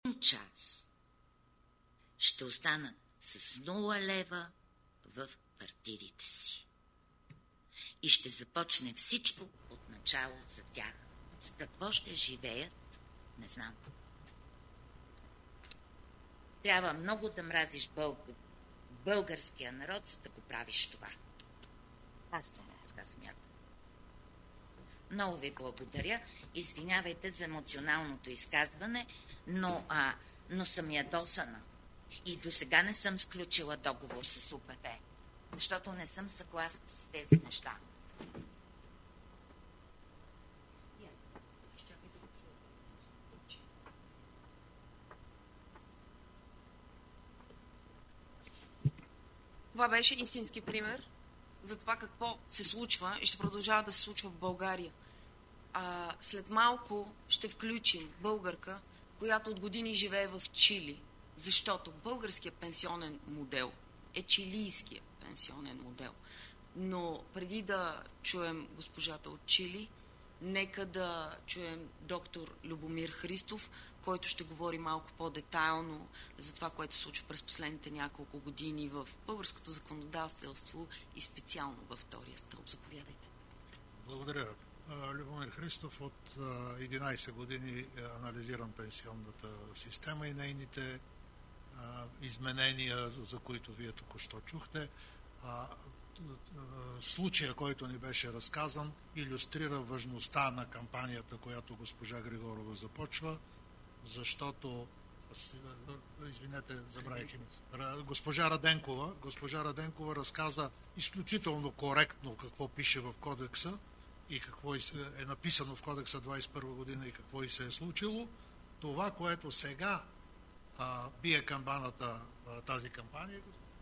час ще останат с 0 лева в партидите си. И ще започне всичко от начало за тях. С какво ще живеят, не знам. Трябва много да мразиш българския народ, за да го правиш това. Аз поне така смятам. Много ви благодаря. Извинявайте за емоционалното изказване, но съм ядосана. И до сега не съм сключила договор с УПВ, защото не съм съгласна с тези неща. Това беше истински пример за това какво се случва и ще продължава да се случва в България. След малко ще включим българка, която от години живее в Чили, защото българският пенсионен модел е чилийския пенсионен модел. Но преди да чуем госпожата от Чили, нека да чуем доктор Любомир Христов, който ще говори малко по-детайлно за това, което се случва през последните няколко години в българското законодателство и специално във втория стълб. Заповядайте. Благодаря. Любомир Христов, от 11 години анализирам пенсионната система и нейните изменения, за които вие току-що чухте. Случая, който ни беше разказан, илюстрира важността на кампанията, която госпожа Григорова започва, защото, извинете, забравих името, госпожа Раденкова разказа изключително коректно какво пише в кодекса и какво е написано в кодекса 21 година и какво и се е случило. Това, което сега бие камбаната тази кампания,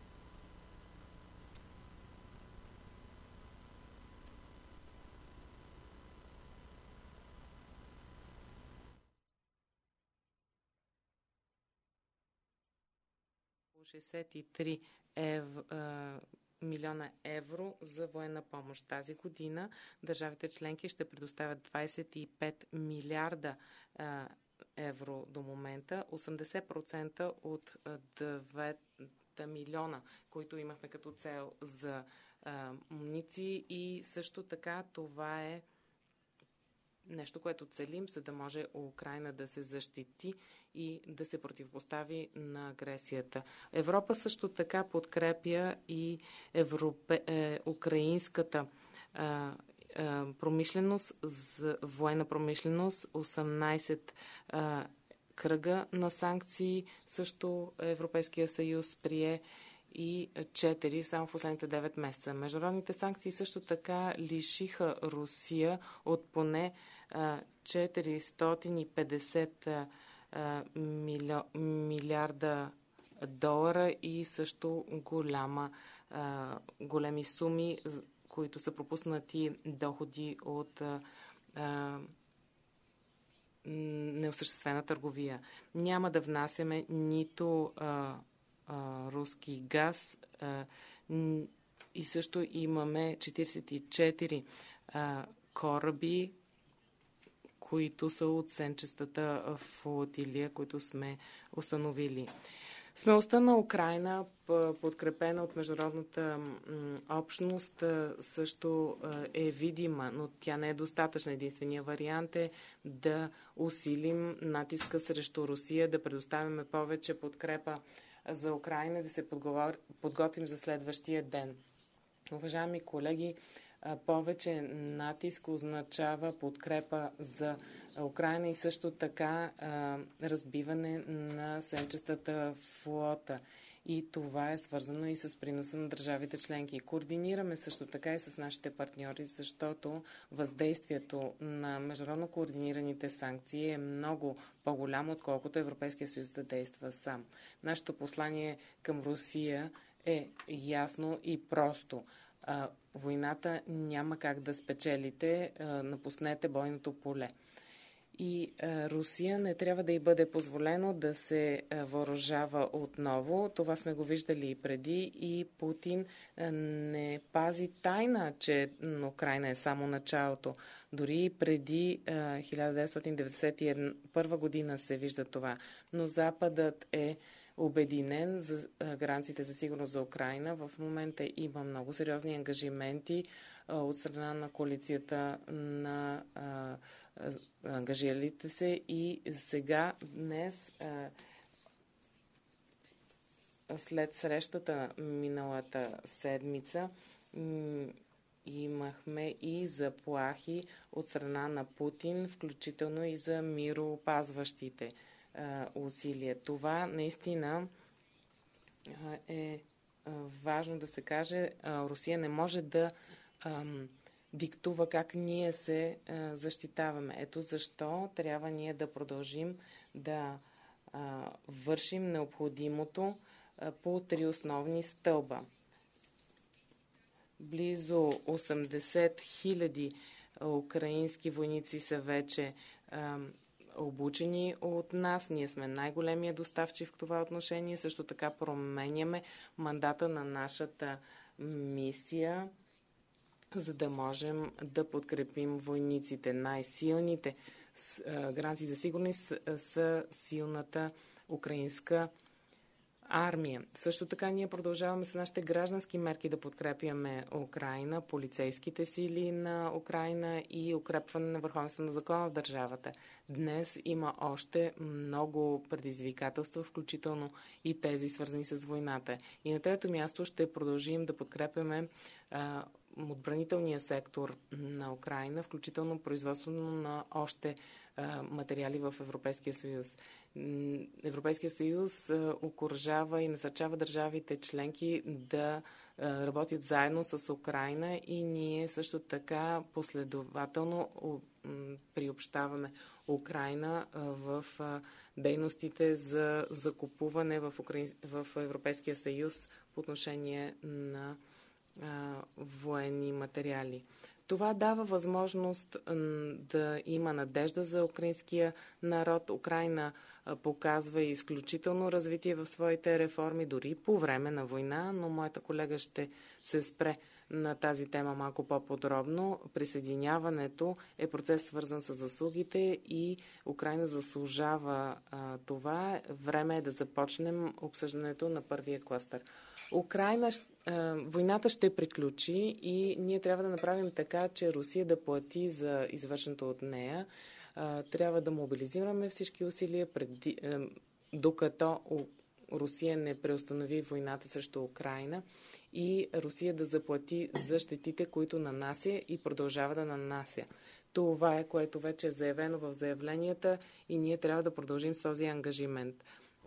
милиона евро за военна помощ. Тази година държавите членки ще предоставят 25 милиарда евро до момента. 80% от 2 милиона, които имахме като цел за муниции, и също така това е нещо, което целим, за да може Украйна да се защити и да се противопостави на агресията. Европа също така подкрепя и украинската промишленост, военна промишленост, 18 кръга на санкции, също Европейския съюз прие и 4 само в последните 9 месеца. Международните санкции също така лишиха Русия от поне 450 милиарда долара и също големи суми, които са пропуснати доходи от неосъществена търговия. Няма да внасяме нито руски газ и също имаме 44 кораби, които са от сенчестата флотилия, които сме установили. Смелостта на Украйна, подкрепена от международната общност, също е видима, но тя не е достатъчна. Единственият вариант е да усилим натиска срещу Русия, да предоставяме повече подкрепа за Украйна, да се подготвим за следващия ден. Уважаеми колеги, повече натиск означава подкрепа за Украйна и също така разбиване на сенчестата флота. И това е свързано и с приноса на държавите членки. Координираме също така и с нашите партньори, защото въздействието на международно координираните санкции е много по-голямо, отколкото Европейския съюз да действа сам. Нашето послание към Русия е ясно и просто. Войната няма как да спечелите, напуснете бойното поле. И Русия не трябва да й бъде позволено да се въоръжава отново. Това сме го виждали и преди. И Путин не пази тайна, че Украйна е само началото. Дори и преди 1991 година се вижда това. Но Западът е обединен за гаранциите за сигурност за Украйна. В момента има много сериозни ангажименти от страна на коалицията на ангажиралите се и сега, днес, след срещата миналата седмица, имахме и заплахи от страна на Путин, включително и за мироопазващите усилия. Това наистина е важно да се каже. Русия не може да диктува как ние се защитаваме. Ето защо трябва ние да продължим да вършим необходимото по 3 основни стълба. Близо 80 000 украински войници са вече обучени от нас. Ние сме най-големия доставчик в това отношение. Също така променяме мандата на нашата мисия, за да можем да подкрепим войниците. Най-силните гаранции за сигурност са силната украинска армия. Също така ние продължаваме с нашите граждански мерки да подкрепяме Украйна, полицейските сили на Украйна и укрепване на върховенството на закона в държавата. Днес има още много предизвикателства, включително и тези свързани с войната. И на трето място ще продължим да подкрепяме отбранителния сектор на Украйна, включително производството на още материали в Европейския съюз. Европейския съюз окуражава и насърчава държавите членки да работят заедно с Украйна и ние също така последователно приобщаваме Украйна в дейностите за закупуване в Европейския съюз по отношение на военни материали. Това дава възможност да има надежда за украинския народ. Украйна показва изключително развитие в своите реформи, дори по време на война, но моята колега ще се спре на тази тема малко по-подробно. Присъединяването е процес свързан с заслугите и Украйна заслужава това. Време е да започнем обсъждането на първия клъстър. Войната ще приключи и ние трябва да направим така, че Русия да плати за извършеното от нея. Трябва да мобилизираме всички усилия, докато Русия не преустанови войната срещу Украйна и Русия да заплати за щетите, които нанася и продължава да нанася. Това е, което вече е заявено в заявленията и ние трябва да продължим с този ангажимент.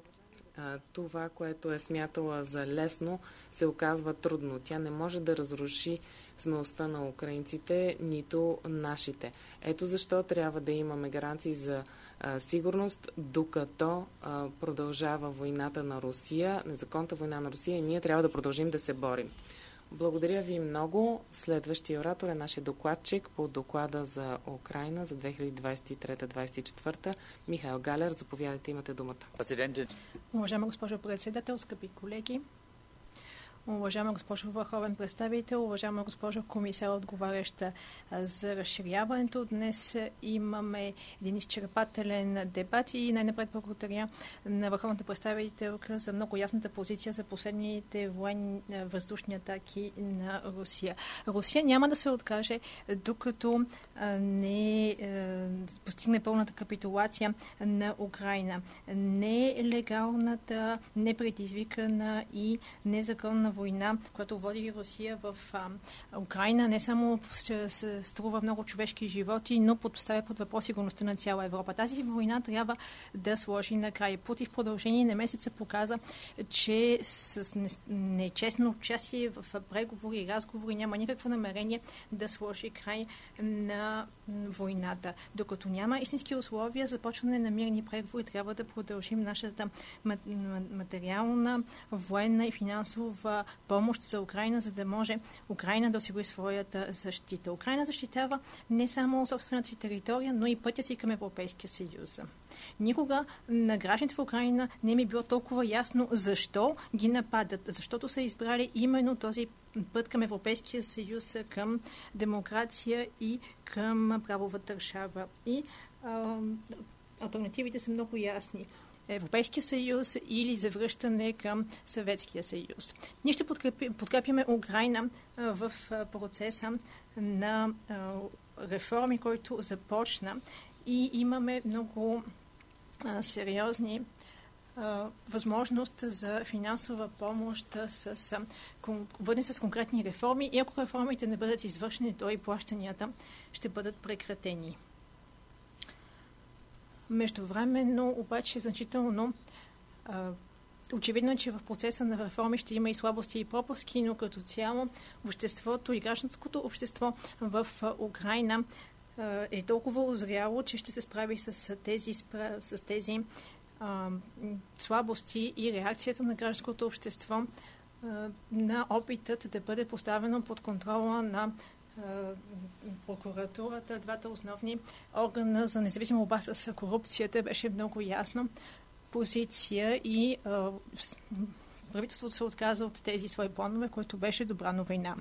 Това, което е смятала за лесно, се оказва трудно. Тя не може да разруши смелостта на украинците, нито нашите. Ето защо трябва да имаме гаранции за сигурност, докато продължава войната на Русия, незаконната война на Русия, и ние трябва да продължим да се борим. Благодаря ви много. Следващия оратор е нашия докладчик по доклада за Украйна за 2023-2024. Михаил Галер, заповядайте, имате думата. Уважаема госпожо председател, скъпи колеги, уважаема госпожо върховен представител, уважаема госпожо комисар, отговаряща за разширяването. Днес имаме един изчерпателен дебат и най-напред благодаря на върховната представителка за много ясната позиция за последните въздушни атаки на Русия. Русия няма да се откаже, докато не постигне пълната капитулация на Украйна. Нелегалната, непредизвикана и незаконна война, която води Русия в Украйна, не само ще се струва много човешки животи, но поставя под въпрос сигурността на цяла Европа. Тази война трябва да сложи на край. Путин в продължение на месеца показа, че с нечестно участие в преговори и разговори няма никакво намерение да сложи край на войната. Докато няма истински условия за почване на мирни преговори, трябва да продължим нашата материална, военна и финансова помощ за Украйна, за да може Украйна да осигури своята защита. Украйна защитава не само собствената си територия, но и пътя си към Европейския съюз. Никога на гражданите в Украйна не ми е било толкова ясно защо ги нападат. Защото са избрали именно този път към Европейския съюз, към демокрация и към правова държава. И алтернативите са много ясни. Европейския съюз или завръщане към Съветския съюз. Ние ще подкрепяме Украйна в процеса на реформи, който започна, и имаме много сериозни възможност за финансова помощ върне с конкретни реформи, и ако реформите не бъдат извършени, то и плащанията ще бъдат прекратени. Междувременно обаче значително очевидно е, че в процеса на реформи ще има и слабости и пропуски, но като цяло обществото и гражданското общество в Украйна е толкова озряло, че ще се справи с тези слабости, и реакцията на гражданското общество на опитът да бъде поставено под контрола на прокуратурата, двата основни органа за независима борба с корупцията, беше много ясна позиция, и правителството се отказа от тези свои планове, което беше добра новина.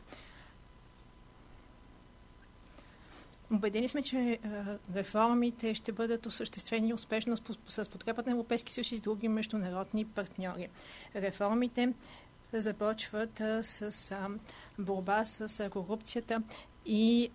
Убедени сме, че реформите ще бъдат осъществени успешно с подкрепата на Европейския съюз и други международни партньори. Реформите започват с борба с корупцията и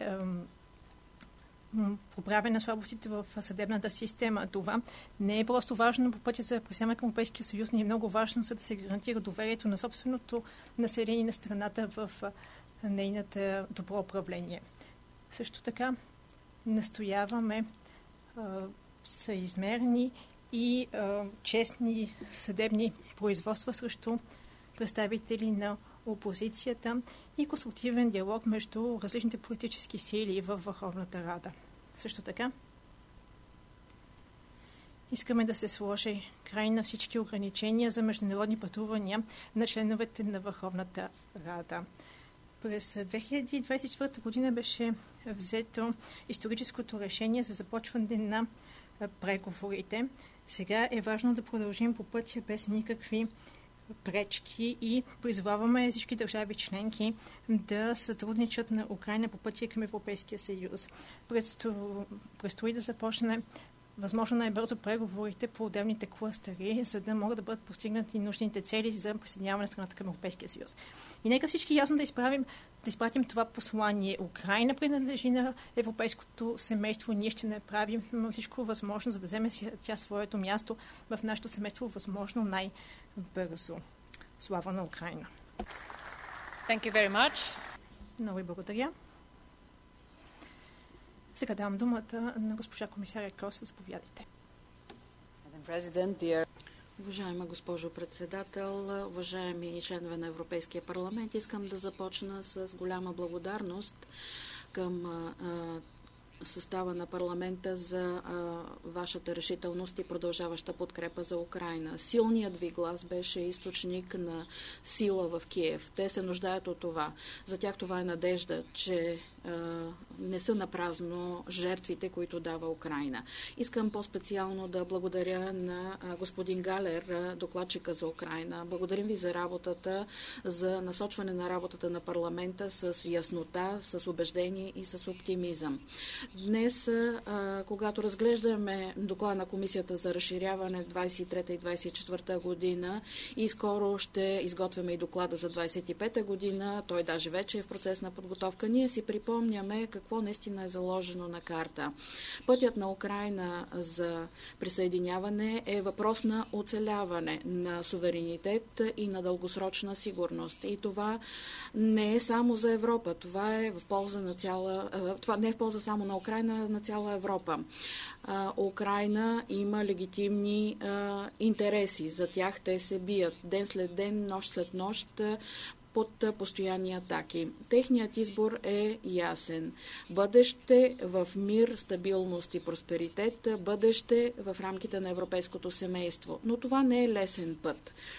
поправяне на слабостите в съдебната система. Това не е просто важно по пътя за присъединяване към Европейския съюз, но е много важно, за да се гарантира доверието на собственото население на страната в нейната добро управление. Също така настояваме съизмерни и честни съдебни производства срещу представители на опозицията и конструктивен диалог между различните политически сили във Върховната Рада. Също така искаме да се сложи край на всички ограничения за международни пътувания на членовете на Върховната Рада. През 2024 година беше взето историческото решение за започване на преговорите. Сега е важно да продължим по пътя без никакви пречки и призоваваме всички държави членки да сътрудничат на Украйна по пътя към Европейския съюз. Предстои да започне възможно най-бързо преговорите по отделните клъстери, за да могат да бъдат постигнати нужните цели за присъединяване на страната към Европейския съюз. И нека всички ясно да изпратим това послание. Украйна принадлежи на европейското семейство. Ние ще направим всичко възможно, за да вземе тя своето място в нашето семейство възможно най-бързо. Слава на Украйна! Thank you very much. Много ви благодаря. Сега давам думата на госпожа комисаря Крос. Заповядайте. Уважаема госпожо председател, уважаеми членове на Европейския парламент, искам да започна с голяма благодарност към състава на парламента за вашата решителност и продължаваща подкрепа за Украйна. Силният ви глас беше източник на сила в Киев. Те се нуждаят от това. За тях това е надежда, че не са напразно жертвите, които дава Украйна. Искам по-специално да благодаря на господин Галер, докладчика за Украйна. Благодарим ви за работата, за насочване на работата на парламента с яснота, с убеждение и с оптимизъм. Днес, когато разглеждаме доклада на Комисията за разширяване 23-та и 24-та година и скоро ще изготвяме и доклада за 25-та година, той даже вече е в процес на подготовка, ние си припомняме какво наистина е заложено на карта. Пътят на Украйна за присъединяване е въпрос на оцеляване, на суверенитет и на дългосрочна сигурност. И това не е само за Европа, това е в полза на това не е в полза само на Украйна, на цяла Европа. Украйна има легитимни интереси. За тях те се бият ден след ден, нощ след нощ, под постоянни атаки. Техният избор е ясен. Бъдеще в мир, стабилност и просперитет, бъдеще в рамките на европейското семейство. Но това не е лесен път.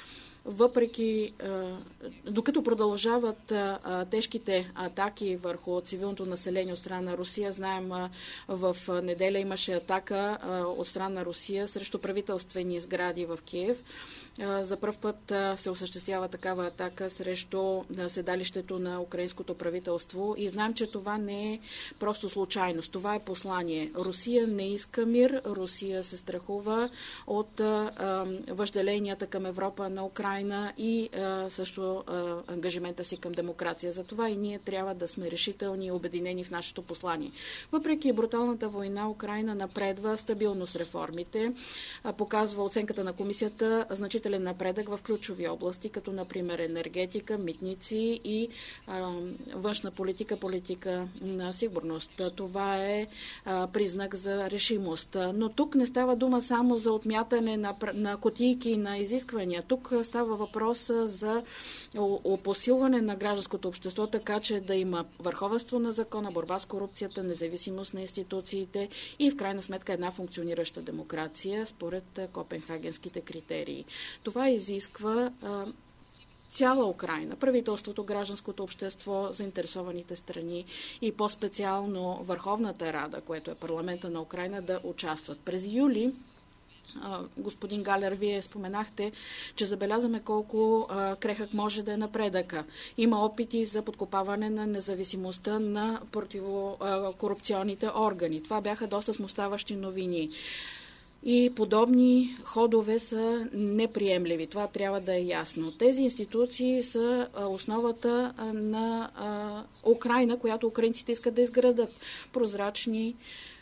въпреки, докато продължават тежките атаки върху цивилното население от страна на Русия, знаем, в неделя имаше атака от страна на Русия срещу правителствени сгради в Киев. За пръв път се осъществява такава атака срещу седалището на украинското правителство и знаем, че това не е просто случайност. Това е послание. Русия не иска мир, Русия се страхува от въжделенията към Европа на Украйна и също ангажимента си към демокрация. Затова и ние трябва да сме решителни и обединени в нашето послание. Въпреки бруталната война, Украйна напредва стабилно с реформите. Показва оценката на комисията значителен напредък в ключови области, като например енергетика, митници и външна политика на сигурност. Това е признак за решимост. Но тук не става дума само за отмятане на кутийки на изисквания. Тук става въпрос за посилване на гражданското общество, така че да има върховенство на закона, борба с корупцията, независимост на институциите и в крайна сметка една функционираща демокрация според копенхагенските критерии. Това изисква цяла Украйна, правителството, гражданското общество, заинтересованите страни и по-специално Върховната Рада, което е парламента на Украйна, да участват. През юли, господин Галер, вие споменахте, че забелязваме колко крехък може да е напредъка. Има опити за подкопаване на независимостта на противокорупционните органи. Това бяха доста смущаващи новини. И подобни ходове са неприемливи. Това трябва да е ясно. Тези институции са основата на Украйна, която украинците искат да изградат. Прозрачни,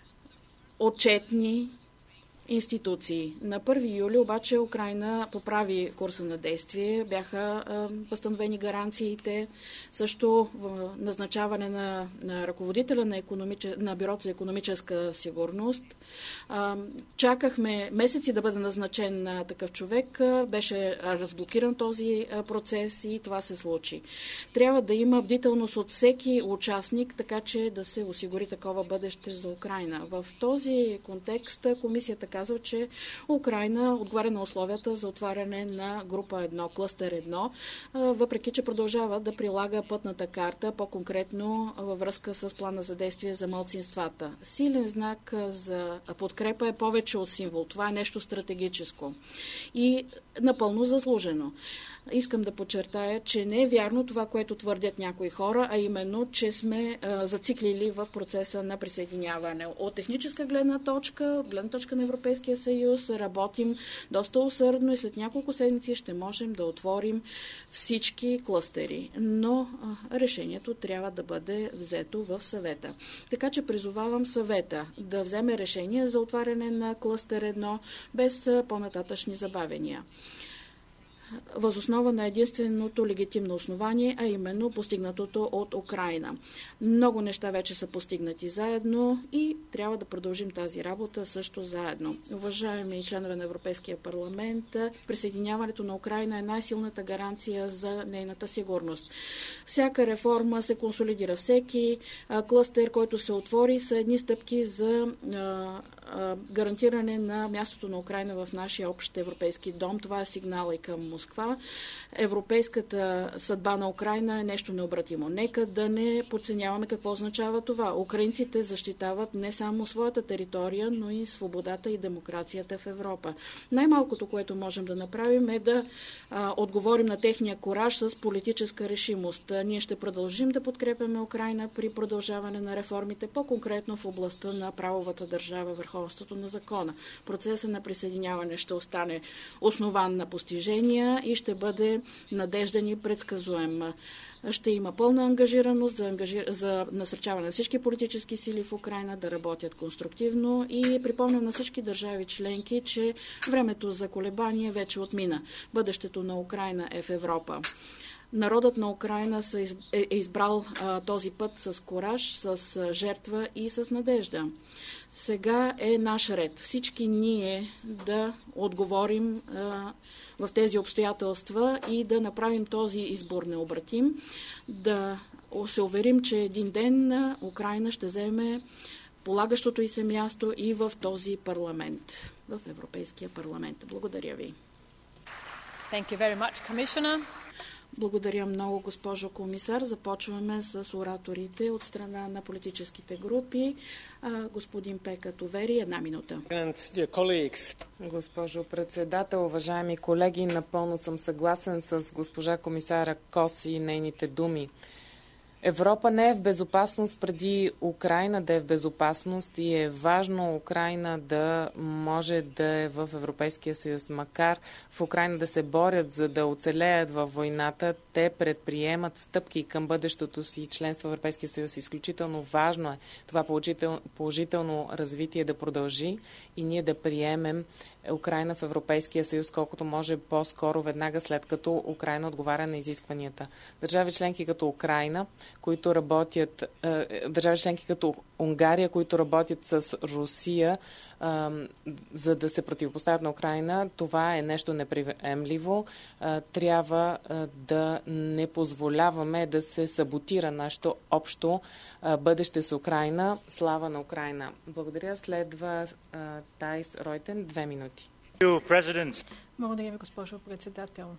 отчетни институции. На 1 юли обаче Украйна поправи курса на действие, бяха възстановени гаранциите, също назначаване на ръководителя на Бюрото за икономическа сигурност. Чакахме месеци да бъде назначен такъв човек, беше разблокиран този процес и това се случи. Трябва да има бдителност от всеки участник, така че да се осигури такова бъдеще за Украйна. В този контекст комисията казва, че Украйна отговаря на условията за отваряне на група 1, клъстер 1, въпреки че продължава да прилага пътната карта, по-конкретно във връзка с плана за действие за малцинствата. Силен знак за подкрепа е повече от символ. Това е нещо стратегическо и напълно заслужено. Искам да подчертая, че не е вярно това, което твърдят някои хора, а именно, че сме зациклили в процеса на присъединяване. От техническа гледна точка, от гледна точка на Европейския съюз, работим доста усърдно и след няколко седмици ще можем да отворим всички клъстери. Но решението трябва да бъде взето в съвета. Така че призовавам съвета да вземе решение за отваряне на клъстер 1 без по-нататъчни забавения. Въз основа на единственото легитимно основание, а именно постигнатото от Украйна. Много неща вече са постигнати заедно и трябва да продължим тази работа също заедно. Уважаеми членове на Европейския парламент, присъединяването на Украйна е най-силната гаранция за нейната сигурност. Всяка реформа се консолидира. Всеки клъстер, който се отвори, са едни стъпки за гарантиране на мястото на Украйна в нашия общ европейски дом. Това е сигнал и към Москва. Европейската съдба на Украйна е нещо необратимо. Нека да не подценяваме какво означава това. Украинците защитават не само своята територия, но и свободата и демокрацията в Европа. Най-малкото, което можем да направим, е да отговорим на техния кураж с политическа решимост. Ние ще продължим да подкрепяме Украйна при продължаване на реформите, по-конкретно в областта на правовата държава, върховенството на закона. Процесът на присъединяване ще остане основан на постижения и ще бъде надежден и предсказуем. Ще има пълна ангажираност за насърчаване на всички политически сили в Украйна да работят конструктивно и припомням на всички държави членки, че времето за колебание вече отмина. Бъдещето на Украйна е в Европа. Народът на Украйна е избрал този път с кураж, с жертва и с надежда. Сега е наш ред. Всички ние да отговорим в тези обстоятелства и да направим този избор необратим, да се уверим, че един ден Украйна ще вземе полагащото й се място и в този парламент, в Европейския парламент. Благодаря ви. Thank you very much, Commissioner. Благодаря много, госпожо комисар. Започваме с ораторите от страна на политическите групи. Господин Пека Товери, 1 минута. Госпожо председател, уважаеми колеги, напълно съм съгласен с госпожа комисара Коси и нейните думи. Европа не е в безопасност преди Украйна да е в безопасност и е важно Украйна да може да е в Европейския съюз. Макар в Украйна да се борят, за да оцелеят във войната, те предприемат стъпки към бъдещото си членство в Европейския съюз. Изключително важно е това положително развитие да продължи и ние да приемем Украйна в Европейския съюз колкото може по-скоро, веднага след като Украйна отговаря на изискванията. Държави членки като Украйна, които работят, държави членки като Унгария, които работят с Русия, за да се противопоставят на Украйна, това е нещо неприемливо. Трябва да не позволяваме да се саботира нашето общо бъдеще с Украйна. Слава на Украйна! Благодаря. Следва Тайс Ройтен, 2 минути. Благодаря ви, госпожо председател.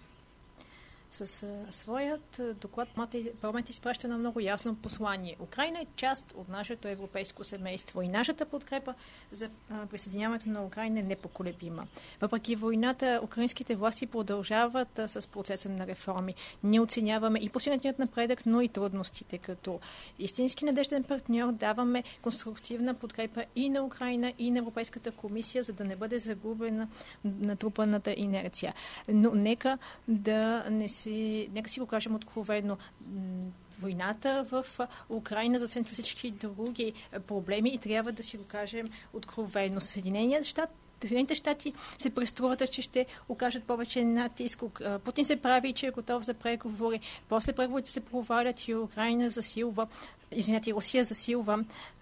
С своят доклад парламент изпраща на много ясно послание. Украйна е част от нашето европейско семейство и нашата подкрепа за присъединяването на Украйна е непоколебима. Въпреки войната, украинските власти продължават с процеса на реформи. Ние оценяваме и постигнатият напредък, но и трудностите. Като истински надежден партньор даваме конструктивна подкрепа и на Украйна, и на Европейската комисия, за да не бъде загубена натрупаната инерция. Но нека си го кажем откровено. Войната в Украйна засенчва всички други проблеми и трябва да си го кажем откровено. Съединените щати се преструват, че ще окажат повече натиск. Путин се прави, че е готов за преговори. После преговорите се провалят и Русия засилва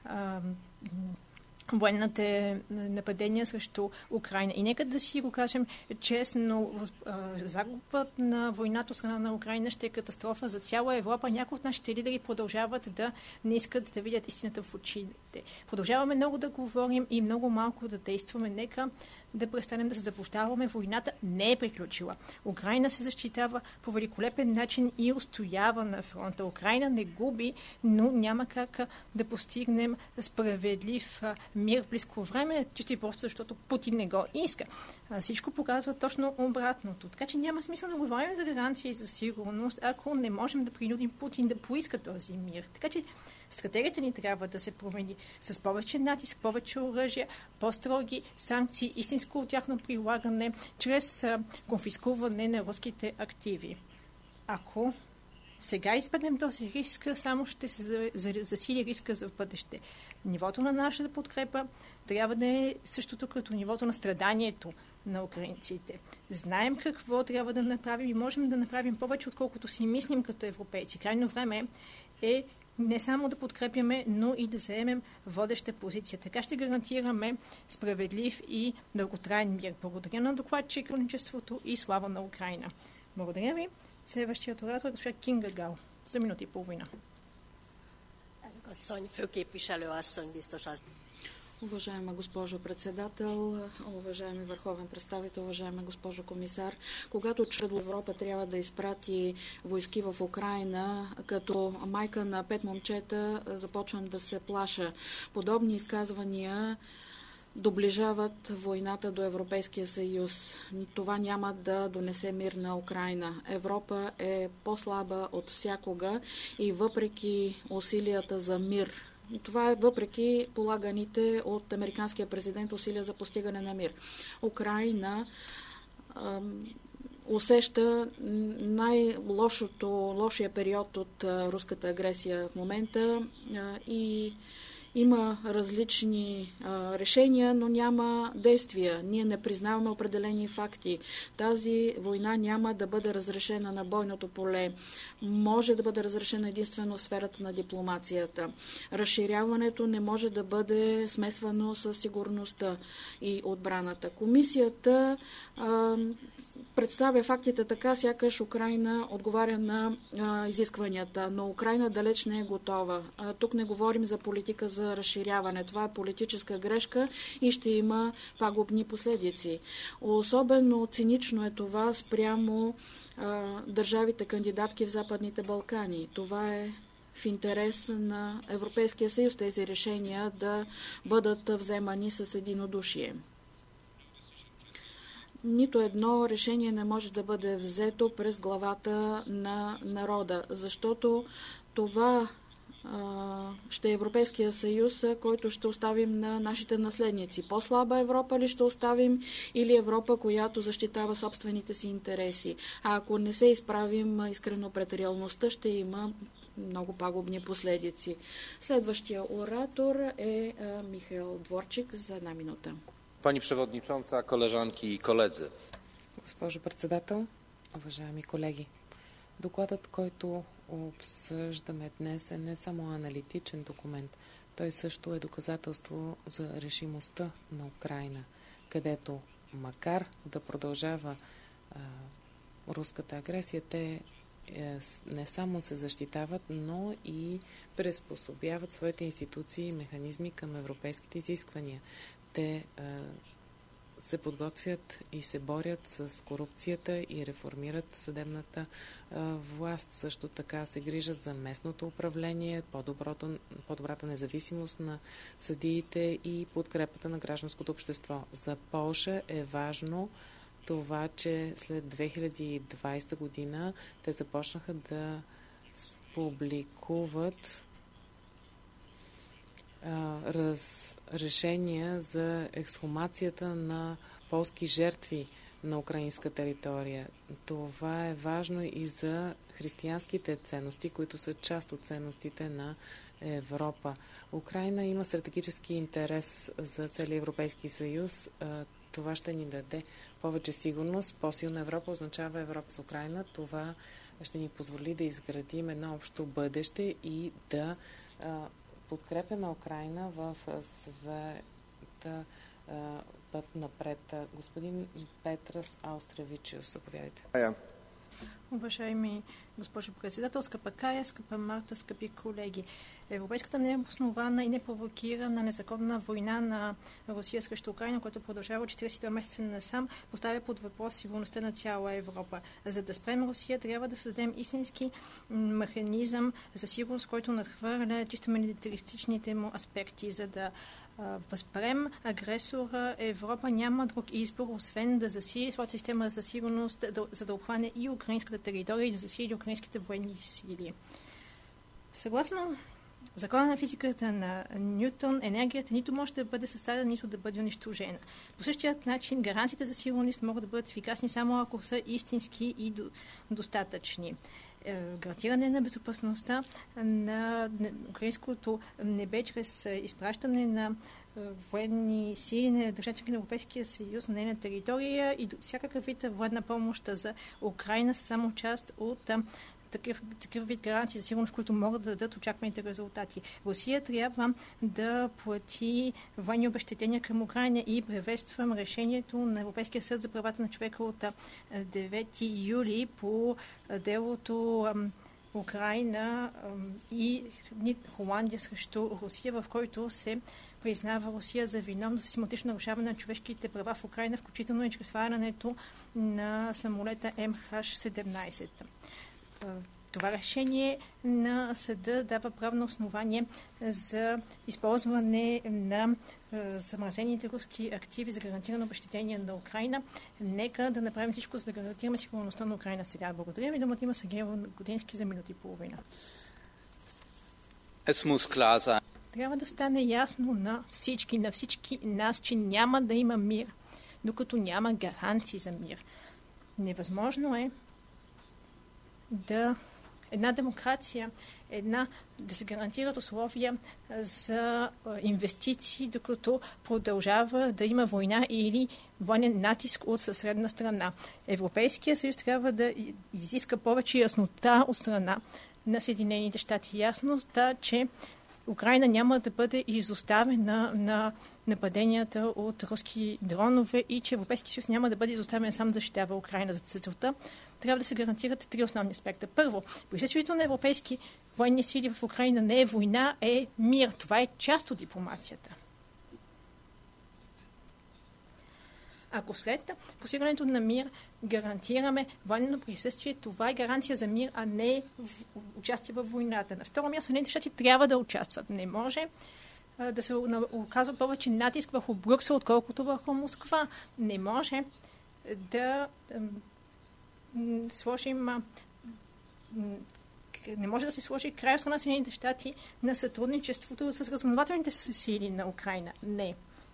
военните нападения срещу Украйна. И нека да си го кажем честно, загубът на войната от страна на Украйна ще е катастрофа за цяла Европа. Някои от нашите лидери продължават да не искат да видят истината в очите. Продължаваме много да говорим и много малко да действаме. Нека да престанем да се заблуждаваме. Войната не е приключила. Украйна се защитава по великолепен начин и устоява на фронта. Украйна не губи, но няма как да постигнем справедлив мир в близко време, чисто и просто защото Путин не го иска. Всичко показва точно обратното. Така че няма смисъл да говорим за гаранции за сигурност, ако не можем да принудим Путин да поиска този мир. Така че стратегията ни трябва да се промени с повече натиск, повече оръжия, по-строги санкции, истинско тяхно прилагане, чрез конфискуване на руските активи. Ако сега избегнем този риск, само ще се засили риска за в бъдеще. Нивото на нашата подкрепа трябва да е същото като нивото на страданието на украинците. Знаем какво трябва да направим и можем да направим повече, отколкото си мислим като европейци. Крайно време е не само да подкрепяме, но и да заемем водеща позиция. Така ще гарантираме справедлив и дълготраен мир. Благодаря на докладчик, сътрудничеството и слава на Украйна. Благодаря ви. Следващият оратор е госпожа Кинга Гал за минута и половина. Уважаема госпожо председател, уважаеми върховен представител, уважаема госпожо комисар, когато Европа трябва да изпрати войски в Украйна, като майка на 5 момчета, започвам да се плаша. Подобни изказвания доближават войната до Европейския съюз. Това няма да донесе мир на Украйна. Европа е по-слаба от всякога и въпреки усилията за мир, това е въпреки полаганите от американския президент усилия за постигане на мир. Украйна усеща лошия период от руската агресия в момента и има различни решения, но няма действия. Ние не признаваме определени факти. Тази война няма да бъде разрешена на бойното поле. Може да бъде разрешена единствено в сферата на дипломацията. Разширяването не може да бъде смесвано с сигурността и отбраната. Комисията представя фактите така, сякаш Украйна отговаря на изискванията, но Украйна далеч не е готова. Тук не говорим за политика за разширяване. Това е политическа грешка и ще има пагубни последици. Особено цинично е това спрямо държавите кандидатки в Западните Балкани. Това е в интерес на Европейския съюз тези решения да бъдат вземани с единодушие. Нито едно решение не може да бъде взето през главата на народа, защото това ще е Европейския съюз, който ще оставим на нашите наследници. По-слаба Европа ли ще оставим или Европа, която защитава собствените си интереси? А ако не се изправим искрено пред реалността, ще има много пагубни последици. Следващия оратор е Михаил Дворчик за 1 минута. Pani Przewodnicząca, koleżanki i koledzy. Госпожо председател, уважаеми колеги, докладът, който обсъждаме днес, е не само аналитичен документ, той също е доказателство за решимостта на Украйна, където макар да продължава руската агресия, те не само се защитават, но и приспособяват своите институции и механизми към европейските изисквания. Те се подготвят и се борят с корупцията и реформират съдебната власт. Също така се грижат за местното управление, по-добрата независимост на съдиите и подкрепата на гражданското общество. За Полша е важно това, че след 2020 година те започнаха да публикуват разрешения за ексхумацията на полски жертви на украинска територия. Това е важно и за християнските ценности, които са част от ценностите на Европа. Украйна има стратегически интерес за целия Европейски съюз. Това ще ни даде повече сигурност. По-силна Европа означава Европа с Украйна. Това ще ни позволи да изградим едно общо бъдеще и да подкрепяме Украйна в своята път напред. Господин Петрас Аустревичиус, заповядайте. Уважаеми госпожо председател, скъпа Кая, скъпа Марта, скъпи колеги. Европейската необоснована и непровокирана незаконна война на Русия срещу Украйна, която продължава 42 месеца насам, поставя под въпрос сигурността на цяла Европа. За да спрем Русия, трябва да създадем истински механизъм за сигурност, който надхвърля чисто милитаристичните му аспекти. За да възпрем агресора, Европа няма друг избор, освен да засили своята система за сигурност, за да обхване и украинската територия и да засили украинските военни сили. Съгласно закона на физиката на Нютон, енергията нито може да бъде създадена, нито да бъде унищожена. По същият начин, гаранциите за сигурност могат да бъдат ефикасни само ако са истински и достатъчни. Гарантиране на безопасността на украинското небе чрез изпращане на военни сили на държавите на Европейския съюз на нейна територия и всякакъв вид военна помощ за Украйна са само част от такъв вид гаранции за сигурност, които могат да дадат очакваните резултати. Русия трябва да плати военни обезщетения към Украйна и приветствам решението на Европейския съд за правата на човека от 9 юли по делото Украйна и Холандия срещу Русия, в който се признава Русия за виновна за систематично нарушаване на човешките права в Украйна, включително и чрез свалянето на самолета МХ-17. Това решение на съда дава правно основание за използване на замразените руски активи за гарантирано обезщетение на Украйна. Нека да направим всичко, за да гарантираме сигурността на Украйна сега. Благодаря ви. Думата има Сергей Годински за минути и половина. Трябва да стане ясно на всички нас, че няма да има мир, докато няма гаранции за мир. Невъзможно е една демокрация, да се гарантират условия за инвестиции, докато продължава да има война или военен натиск от съседна страна. Европейския съюз трябва да изиска повече яснота от страна на Съединените щати. Яснота, че Украйна няма да бъде изоставена на нападенията от руски дронове и че Европейския съюз няма да бъде изоставен сам да защитава Украйна. За целта трябва да се гарантират три основни аспекта. Първо, присъствието на европейски военни сили в Украйна не е война, е мир. Това е част от дипломацията. Ако след постигането на мир гарантираме военно присъствие, това е гаранция за мир, а не участие в войната. На второ място, Съединените щати трябва да участват. Не може да се оказва повече натиск върху Брюксел, отколкото върху Москва. Не може да сложим не може да се сложи край от страна на Съединените щати на сътрудничеството с разузнавателните сили на Украйна. Не.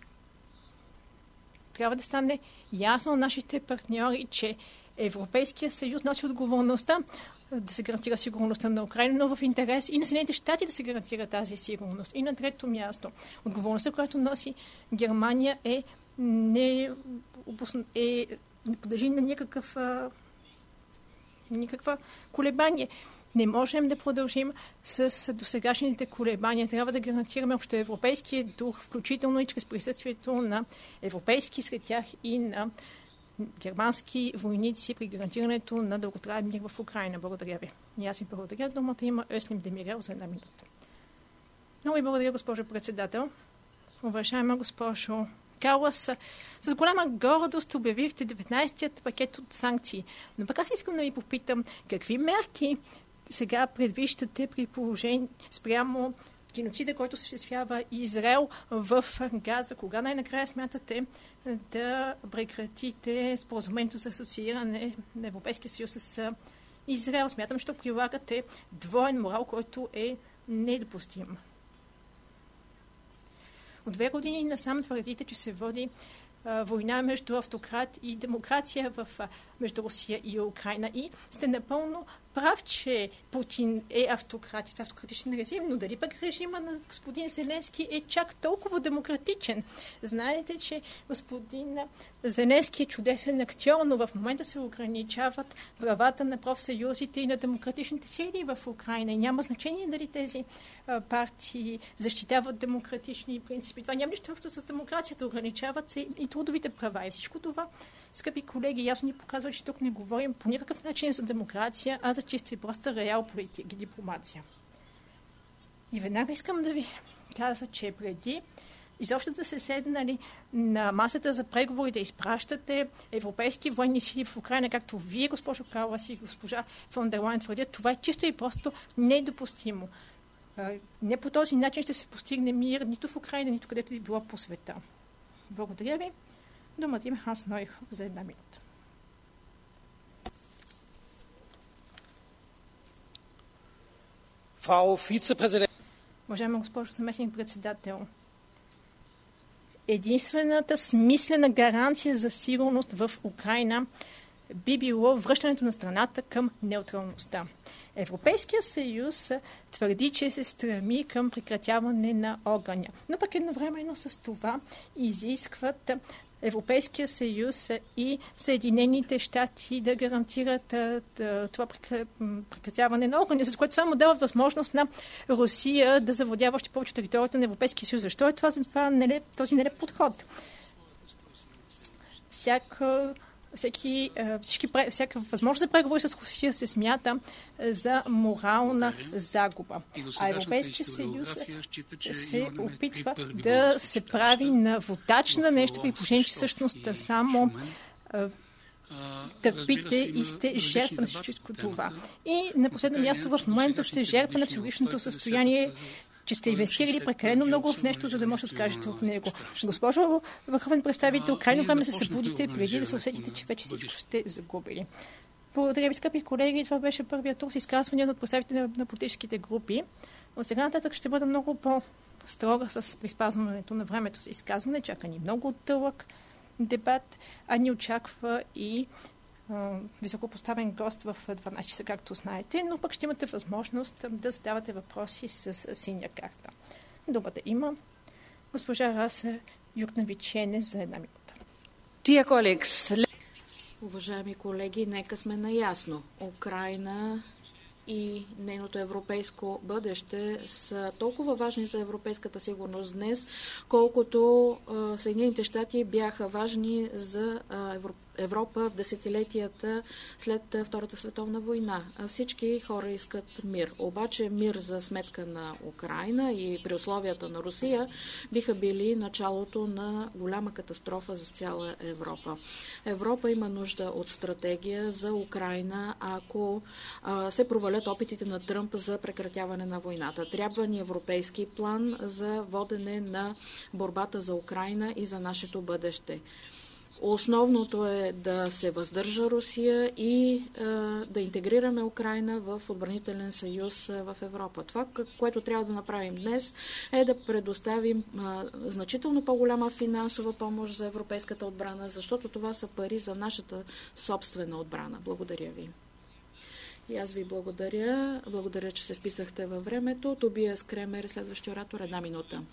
Трябва да стане ясно на нашите партньори, че Европейския съюз носи отговорността да се гарантира сигурността на Украйна, но в интерес и на Съединените щати да се гарантира тази сигурност. И на трето място, отговорността, която носи Германия не подлежи на никаква колебание. Не можем да продължим с досегашните колебания. Трябва да гарантираме общоевропейския дух, включително и чрез присъствието на европейски сред тях и на германски войници при гарантирането на дълготраен мир в Украйна. Благодаря ви. И аз ви благодаря. Думата има Еслим Демирел за 1 минута. Много ви благодаря, госпожо председател. Уважаема госпожо Калас, с голяма гордост обявихте 19-тият пакет от санкции. Но пък аз искам да ви попитам, какви мерки сега предвиждате при положение спрямо геноцида, който съществява Израел в Газа? Кога най-накрая смятате да прекратите споразумението за асоцииране на Европейския съюз с Израел? Смятам, че прилагате двоен морал, който е недопустим. От 2 години насам твърдите, че се води война между автократ и демокрация между Русия и Украйна. И сте напълно прав, че Путин е автократ и автократичен режим, но дали пък режима на господин Зеленски е чак толкова демократичен? Знаете, че господин Зеленски е чудесен актьор, но в момента се ограничават правата на профсъюзите и на демократичните сили в Украйна. И няма значение дали тези партии защитават демократични принципи. Това няма нищо общо с демокрацията. Ограничават се и трудовите права. И всичко това, скъпи колеги, ясно ни показва, че тук не говорим по никакъв начин за демокрация, а за чисто и проста реал политика и дипломация. И веднага искам да ви кажа, че преди изобщо да се седнали на масата за преговори, да изпращате европейски военни сили в Украйна, както вие, госпожо Калас и госпожа фон дер Лайен твърдят, това е чисто и просто недопустимо. Не по този начин ще се постигне мир нито в Украйна, нито където и било по света. Благодаря ви. Думата има Ханс Нойх за 1 минута. Уважаема госпожо заместник председател, единствената смислена гаранция за сигурност в Украйна би било връщането на страната към неутралността. Европейския съюз твърди, че се стреми към прекратяване на огъня, но пък едновременно с това изискват Европейския съюз и Съединените щати да гарантират това прекратяване на огъня, с което само дават възможност на Русия да завладява още повече територията на Европейския съюз. Защо е този нелеп подход? Всяка възможност за преговори с Русия се смята за морална загуба. А Европейския съюз се опитва да се прави на водач на нещо, при положение, че всъщност само търпите и сте жертва на всичко това. И на последно място в момента сте жертва на психологичното състояние, че сте инвестирали прекалено много в нещо, за да може да откажете от него. Госпожо върховен представител, крайно време се събудите преди да се усетите, че вече всичко сте загубили. Благодаря ви, скъпи колеги. Това беше първият тур с изказвания от представителите на политическите групи. От сега нататък ще бъда много по-строга с приспазването на времето за изказване. Чака ни много дълъг дебат, а ни очаква и високопоставен гост в 12 часа, както знаете, но пък ще имате възможност да задавате въпроси с синя карта. Думата има госпожа Раса Юкнавичене за 1 минута. Уважаеми колеги, нека сме наясно. Украйна и нейното европейско бъдеще са толкова важни за европейската сигурност днес, колкото Съединените щати бяха важни за Европа в десетилетията след Втората световна война. Всички хора искат мир. Обаче мир за сметка на Украйна и при условията на Русия биха били началото на голяма катастрофа за цяла Европа. Европа има нужда от стратегия за Украйна, ако се провалят опитите на Тръмп за прекратяване на войната. Трябва ни европейски план за водене на борбата за Украйна и за нашето бъдеще. Основното е да се въздържа Русия и да интегрираме Украйна в отбранителен съюз в Европа. Това, което трябва да направим днес, е да предоставим значително по-голяма финансова помощ за европейската отбрана, защото това са пари за нашата собствена отбрана. Благодаря ви. И аз ви благодаря. Благодаря, че се вписахте във времето. Тобиас Кремер, следващия оратор, 1 минута.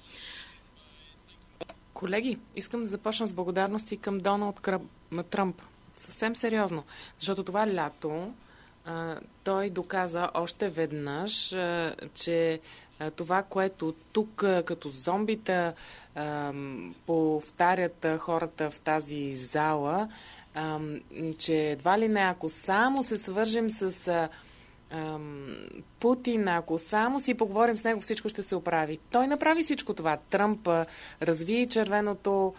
Колеги, искам да започна с благодарности към Доналд Тръмп. Съвсем сериозно. Защото това лято той доказа още веднъж, че това, което тук като зомбита повтарят хората в тази зала, че едва ли не, ако само се свържем с Путин, ако само си поговорим с него, всичко ще се оправи. Той направи всичко това. Тръмп разви червеното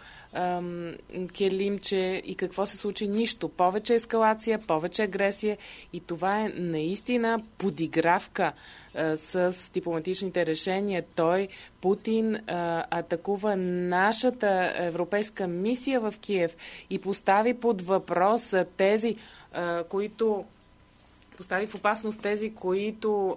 келимче и какво се случи? Нищо. Повече ескалация, повече агресия и това е наистина подигравка с дипломатичните решения. Той, Путин, атакува нашата европейска мисия в Киев и постави под въпрос тези, които постави в опасност тези, които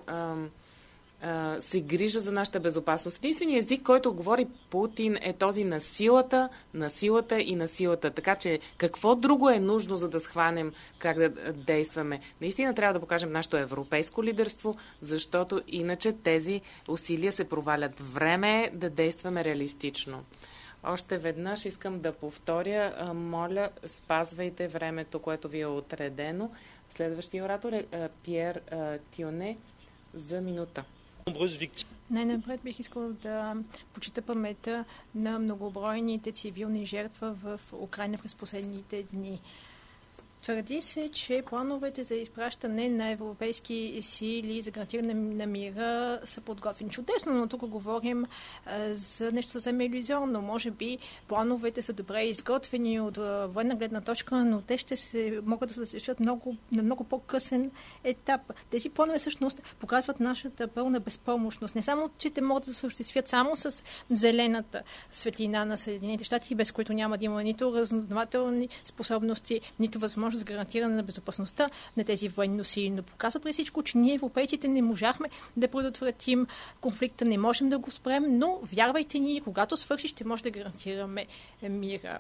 се грижат за нашата безопасност. Единственият език, който говори Путин, е този на силата и на силата. Така че какво друго е нужно, за да схванем как да действаме? Наистина трябва да покажем нашето европейско лидерство, защото иначе тези усилия се провалят. Време е да действаме реалистично. Още веднъж искам да повторя, моля, спазвайте времето, което ви е отредено. Следващия оратор е Пьер Тионе за минута. Най-напред бих искал да почита паметта на многобройните цивилни жертва в Украйна през последните дни. Твърди се, че плановете за изпращане на европейски сили за гарантиране на мира са подготвени. Чудесно, но тук говорим за нещо съвсем иллюзорно. Може би плановете са добре изготвени от военна гледна точка, но те ще могат да се осъществят на много по-късен етап. Тези планове всъщност показват нашата пълна безпомощност. Не само, че те могат да се осъществят само с зелената светлина на Съединените щати, без които няма да има нито разузнавателни способности, нито възможност за гарантиране на безопасността на тези военни усилия. Но показва при всичко, че ние, европейците, не можахме да предотвратим конфликта, не можем да го спрем, но вярвайте ни, когато свърши, ще може да гарантираме мира.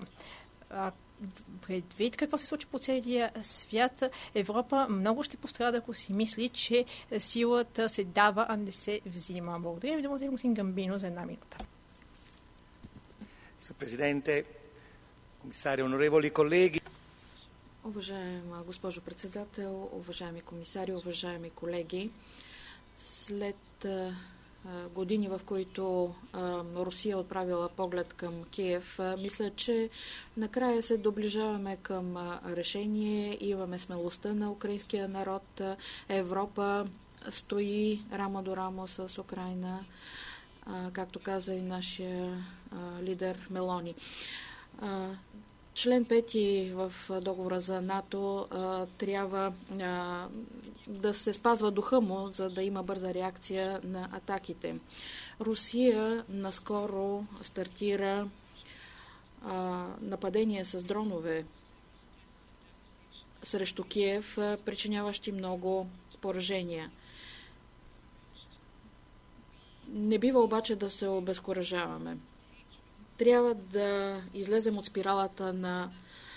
Предвид какво се случи по целия свят, Европа много ще пострада, ако си мисли, че силата се дава, а не се взима. Благодаря ви, думата господин Гамбино, за 1 минута. Президенте, комисари, онореволи колеги. Уважаема госпожо председател, уважаеми комисари, уважаеми колеги, след години, в които Русия отправила поглед към Киев, мисля, че накрая се доближаваме към решение. Имаме смелостта на украинския народ. Европа стои рамо до рамо с Украйна, както каза и нашия лидер Мелони. Член 5 в договора за НАТО трябва да се спазва духа му, за да има бърза реакция на атаките. Русия наскоро стартира нападение с дронове срещу Киев, причиняващи много поражения. Не бива обаче да се обезкуражаваме. Трябва да излезем от спиралата на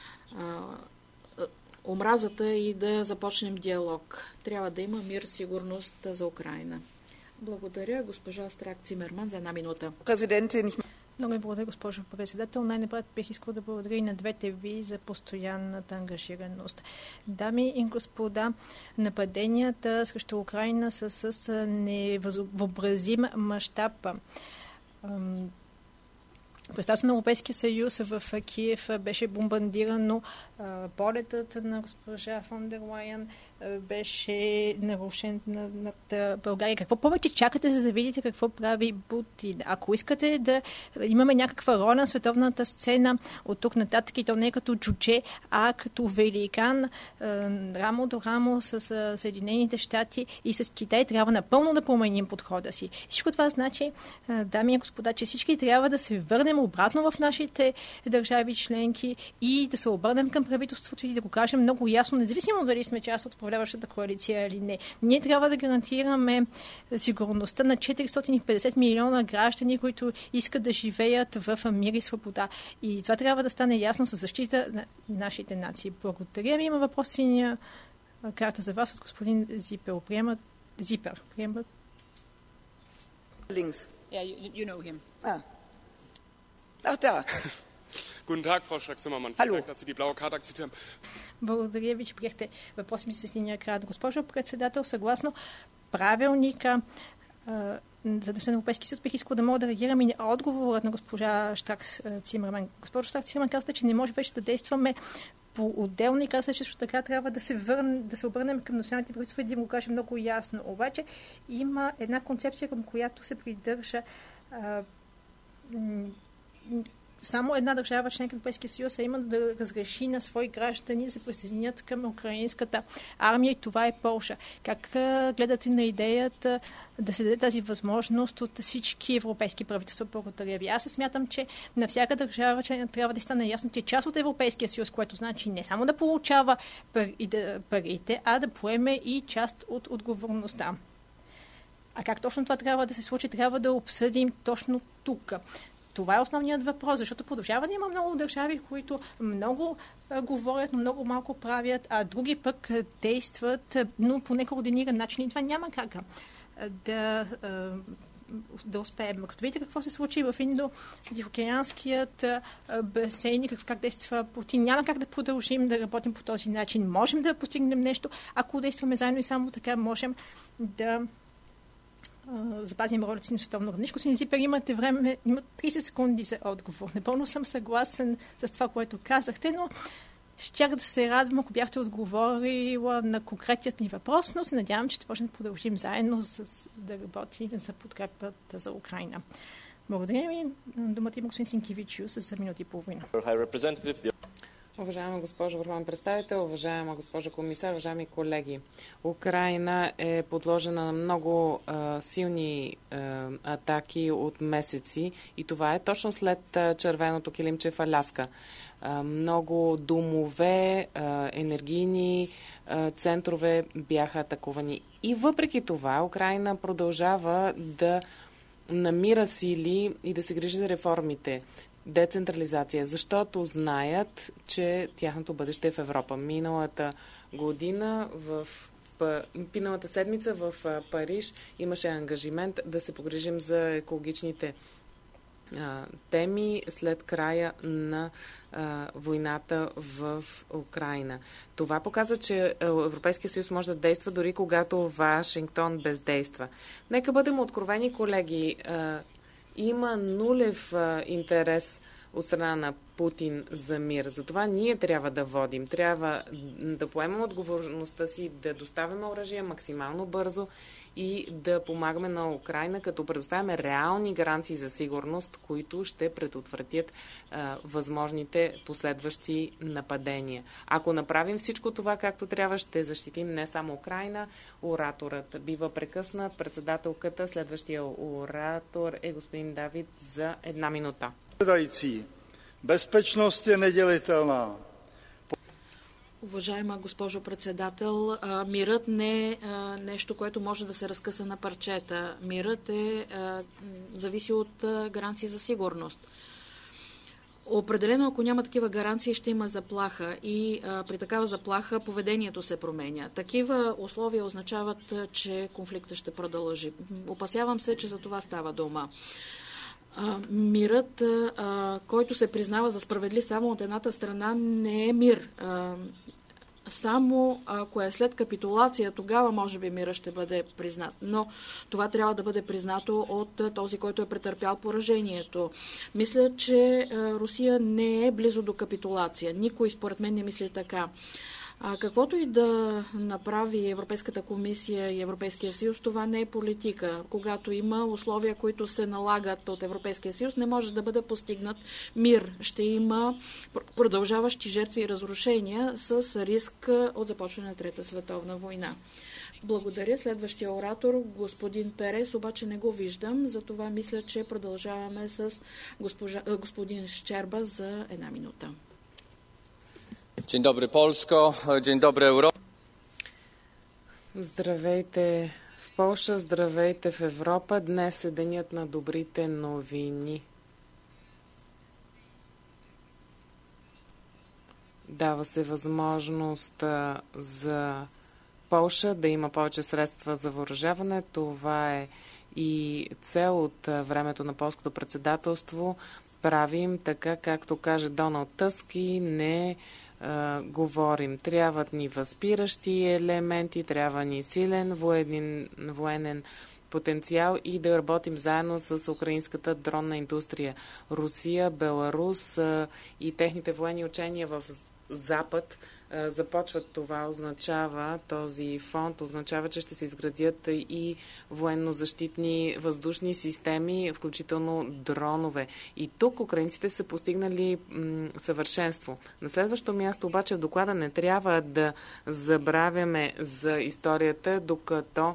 омразата и да започнем диалог. Трябва да има мир, сигурност за Украйна. Благодаря, госпожа Страк Цимерман, за 1 минута. Много ви благодаря, госпожо председател. Най-напред бих искал да благодаря и на двете ви за постоянната ангажираност. Дами и господа, нападенията срещу Украйна са с невъобразим мащаб. Представителството на Европейския съюз в Киев беше бомбардирано. Полетът на госпожа фон дер Лайен беше нарушен над България. Какво повече чакате, за да видите какво прави Путин? Ако искате да имаме някаква роля на световната сцена от тук нататък, и то не като джудже, а като великан, рамо до рамо с Съединените щати и с Китай, трябва напълно да променим подхода си. Всичко това значи, дами и господа, че всички трябва да се върнем обратно в нашите държави членки и да се обърнем към правителството и да го кажем много ясно, независимо дали сме част от управляващата коалиция или не. Ние трябва да гарантираме сигурността на 450 милиона граждани, които искат да живеят в мир и свобода. И това трябва да стане ясно с защита на нашите нации. Благодаря ви. Има въпроси карта за вас от господин Зипер. Зипер. Links. Yeah, you know him. Ach da. Guten Tag, Frau Strack-Zimmermann. Vielen Dank, dass Sie die blaue Karte akzeptiert haben. Благодаря ви, че приехте въпроси ми с синия крат. Госпожо председател, съгласно правилника за държавен Европейски съюз, бих искал да мога да реагирам и на отговорът на госпожа Страк-Цимерман. Госпожа Страк-Цимерман, казвате, че не може вече да действаме по-отделно и казвате, че също така трябва да се обърнем към националните правителства и да го кажем много ясно. Обаче има една концепция, към която се придържа само една държава, членка на Европейския съюз, а именно да разреши на свои граждани да се присъединят към украинската армия, и това е Полша. Как гледате на идеята да се даде тази възможност от всички европейски правителства? Благодаря ви. Аз смятам, че на всяка държава трябва да стане ясно, че част от Европейския съюз, което значи не само да получава парите, а да поеме и част от отговорността. А как точно това трябва да се случи, трябва да обсъдим точно тук. Това е основният въпрос, защото продължава да има много държави, които много говорят, но много малко правят, а други пък действат, но по некоординиран начин, и това няма как да успеем. Като видите какво се случи в Индо-Тихоокеанският басейн, как действа Путин, няма как да продължим да работим по този начин. Можем да постигнем нещо, ако действаме заедно, и само така можем да запазим ролята си на световно равнище. Господин Зипер, имате време, има 30 секунди за отговор. Напълно съм съгласен с това, което казахте, но щях да се радвам, ако бяхте отговорила на конкретният ми въпрос, но се надявам, че ще можем да продължим заедно да работим за подкрепата за Украйна. Благодаря ви. Думата има господин Синкевичиус за минути и половина. Уважаема госпожо върховен представител, уважаема госпожа комисар, уважаеми колеги. Украйна е подложена на много силни атаки от месеци, и това е точно след червеното килимче в Аляска. Много домове, енергийни центрове бяха атакувани. И въпреки това Украйна продължава да намира сили и да се грижи за реформите. Децентрализация, защото знаят, че тяхното бъдеще е в Европа. Миналата седмица в Париж имаше ангажимент да се погрижим за екологичните теми след края на войната в Украйна. Това показва, че Европейския съюз може да действа дори когато Вашингтон бездейства. Нека бъдем откровени, колеги. Има нулев интерес от страна на Путин за мир. Затова ние трябва да водим. Трябва да поемем отговорността си, да доставяме оръжие максимално бързо и да помагаме на Украйна, като предоставяме реални гаранции за сигурност, които ще предотвратят възможните последващи нападения. Ако направим всичко това както трябва, ще защитим не само Украйна. Ораторът бива прекъснат. Председателката, следващия оратор е господин Давид за 1 минута. Безпечност е неделителна. Уважаема госпожо председател, мирът не е нещо, което може да се разкъса на парчета. Мирът зависи от гаранции за сигурност. Определено, ако няма такива гаранции, ще има заплаха и при такава заплаха поведението се променя. Такива условия означават, че конфликта ще продължи. Опасявам се, че за това става дума. Мирът, който се признава за справедлив само от едната страна, не е мир. Само ако е след капитулация, тогава може би мира ще бъде признат. Но това трябва да бъде признато от този, който е претърпял поражението. Мисля, че Русия не е близо до капитулация. Никой, според мен, не мисли така. Каквото и да направи Европейската комисия и Европейския съюз, това не е политика. Когато има условия, които се налагат от Европейския съюз, не може да бъде постигнат мир. Ще има продължаващи жертви и разрушения с риск от започване на Трета световна война. Благодаря. Следващия оратор, господин Перес, обаче не го виждам, затова мисля, че продължаваме с господин Щерба за 1 минута. Dzień dobry Polsko, dzień dobry Europa. Здравейте в Полша, здравейте в Европа. Днес е денят на добрите новини. Дава се възможност за Полша да има повече средства за въоръжаване. Това е и цел от времето на полското председателство. Правим така, както каже Доналд Тъск, и не говорим. Трябват ни възпиращи елементи, трябва ни силен военен потенциал и да работим заедно с украинската дронна индустрия. Русия, Беларус и техните военни учения в Запад започват това. Означава, този фонд означава, че ще се изградят и военно-защитни въздушни системи, включително дронове. И тук украинците са постигнали съвършенство. На следващо място обаче в доклада не трябва да забравяме за историята, докато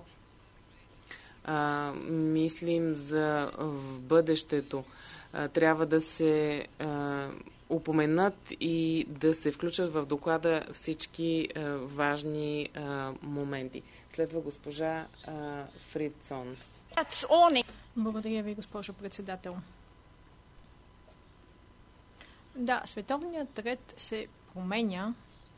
мислим за бъдещето. Трябва да се упоменат и да се включат в доклада всички важни моменти. Следва госпожа Фридсон. Благодаря ви, госпожо председател. Да, световният ред се променя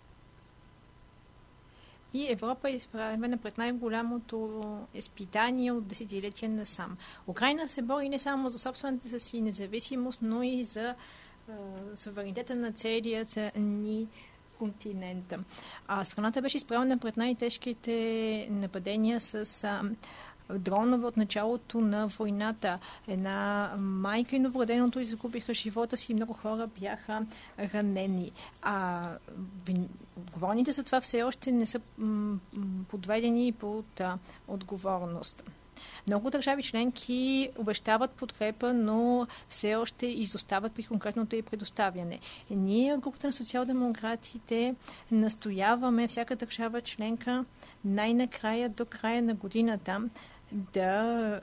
и Европа е изправена пред най-голямото изпитание от десетилетия насам. Украйна се бори не само за собствената си независимост, но и за суверенитета на целият ни континент. Страната беше изправена пред най-тежките нападения с дронове от началото на войната. Една майка и новороденото изгубиха живота си и много хора бяха ранени. Отговорните за това все още не са подведени под отговорност. Много държави членки обещават подкрепа, но все още изостават при конкретното й предоставяне. Ние, групата на социал-демократите, настояваме всяка държава членка най-накрая до края на годината да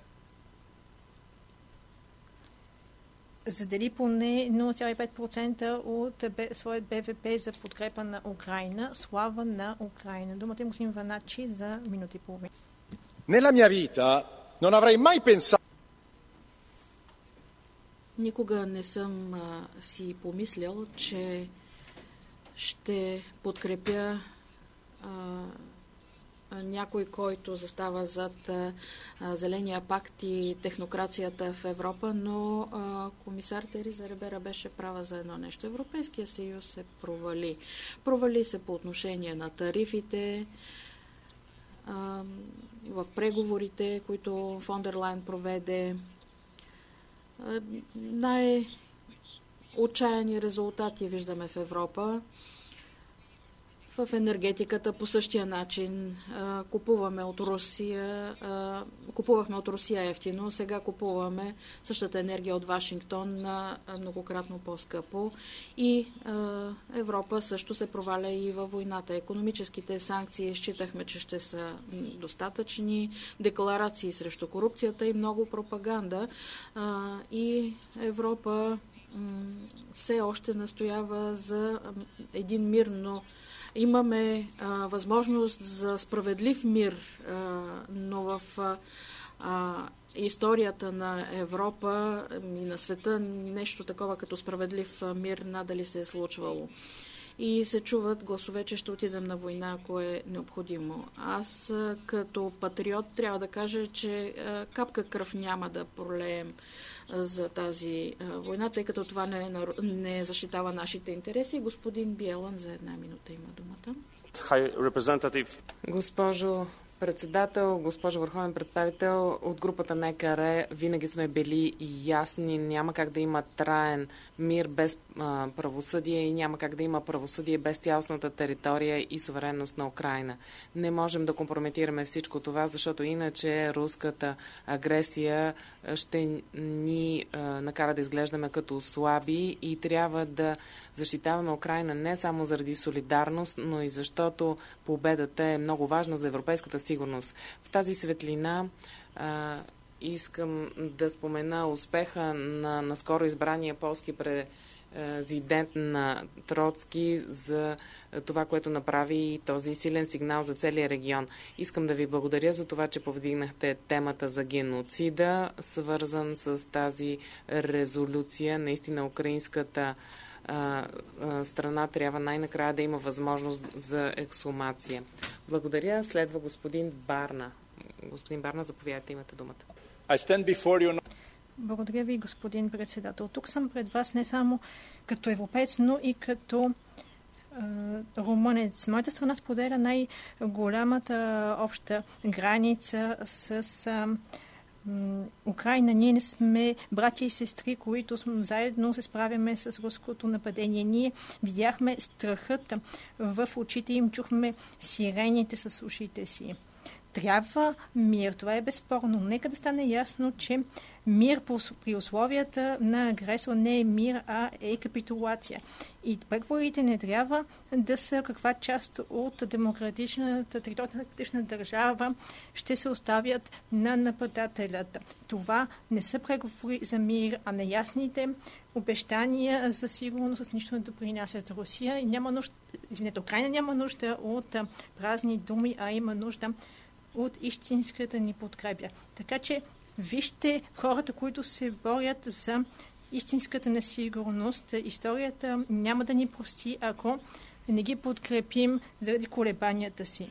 задели поне 0,5% от своят БВП за подкрепа на Украйна. Слава на Украйна. Думата им господин Ваначи за минути и половина. Nella mia vita non avrei mai pensato. Никога не съм си помислял, че ще подкрепя някой, който застава зад Зеления пакт и технокрацията в Европа, но комисар Тереза Рибера беше права за едно нещо. Европейския съюз се провали. Провали се по отношение на тарифите, в преговорите, които фон дер Лайен проведе. Най-отчаяни резултати виждаме в Европа. В енергетиката по същия начин купувахме от Русия ефтино, сега купуваме същата енергия от Вашингтон на многократно по-скъпо и Европа също се проваля и във войната. Икономическите санкции считахме, че ще са достатъчни, декларации срещу корупцията и много пропаганда и Европа все още настоява за един мир, но имаме възможност за справедлив мир, но в историята на Европа и на света нещо такова като справедлив мир надали се е случвало. и се чуват гласове, че ще отидем на война, ако е необходимо. Аз като патриот трябва да кажа, че капка кръв няма да пролеем за тази война, тъй като това не защитава нашите интереси. Господин Биелан за 1 минута има думата. Госпожо председател, госпожо върховен представител, от групата на ЕКР винаги сме били ясни. Няма как да има траен мир без правосъдие и няма как да има правосъдие без цялостната територия и суверенност на Украйна. Не можем да компрометираме всичко това, защото иначе руската агресия ще ни накара да изглеждаме като слаби и трябва да защитаваме Украйна не само заради солидарност, но и защото победата е много важна за европейската сигурност. В тази светлина искам да спомена успеха на наскоро избрания полски президент на Троцки за това, което направи и този силен сигнал за целия регион. Искам да ви благодаря за това, че повдигнахте темата за геноцида, свързан с тази резолюция. Наистина украинската страна трябва най-накрая да има възможност за ексхумация. Благодаря. Следва господин Барна. Господин Барна, заповядайте, имате думата. Благодаря ви, господин председател. Тук съм пред вас не само като европеец, но и като румънец. Моята страна споделя най-голямата обща граница с Украйна. Ние не сме братя и сестри, които заедно се справяме с руското нападение. Ние видяхме страхът в очите им, чухме сирените с ушите си. Трябва мир, това е безспорно. Нека да стане ясно, че мир при условията на агресор не е мир, а е капитулация. И преговорите не трябва да са каква част от демократичната териториална държава ще се оставят на нападателят. Това не са преговори за мир, а неясните обещания за сигурност с нищо не допринасят. Украйна няма нужда от празни думи, а има нужда от истинската ни подкрепя. Така че вижте хората, които се борят за истинската несигурност. Историята няма да ни прости, ако не ги подкрепим заради колебанията си.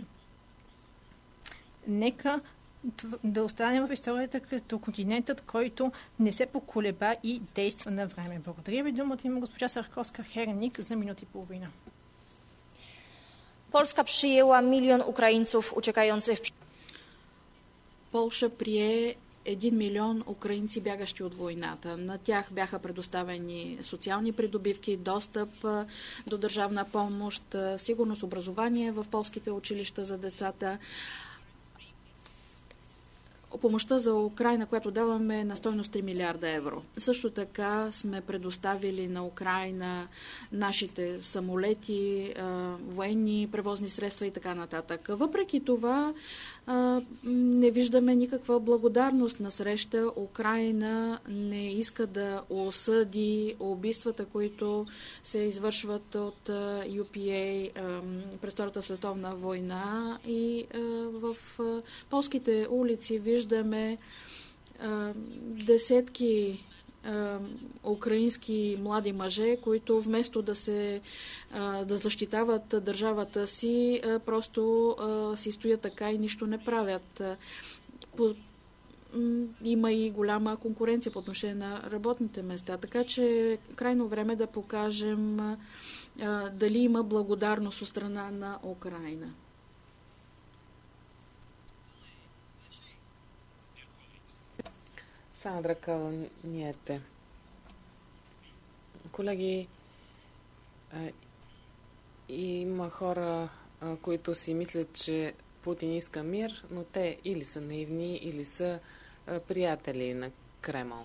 Нека да останем в историята като континентът, който не се поколеба и действа на време. Благодаря ви. Думата има госпожа Саркowska-Hernik за минути и половина. Polska przyjęła 1 milion Ukraińców uciekających. Полша прие 1 милион украинци, бягащи от войната. На тях бяха предоставени социални придобивки, достъп до държавна помощ, сигурност, образование в полските училища за децата. Помощта за Украйна, която даваме, на стойност 3 милиарда евро. Също така сме предоставили на Украйна нашите самолети, военни превозни средства и така нататък. Въпреки това не виждаме никаква благодарност на среща. Украйна не иска да осъди убийствата, които се извършват от UPA през Втората световна война, и в полските улици виждаме десетки украински млади мъже, които вместо да защитават държавата си, просто си стоят така и нищо не правят. Има и голяма конкуренция по отношение на работните места, така че крайно време да покажем дали има благодарност от страна на Украйна. Сандра Калниете. Колеги, има хора, които си мислят, че Путин иска мир, но те или са наивни, или са приятели на Кремъл.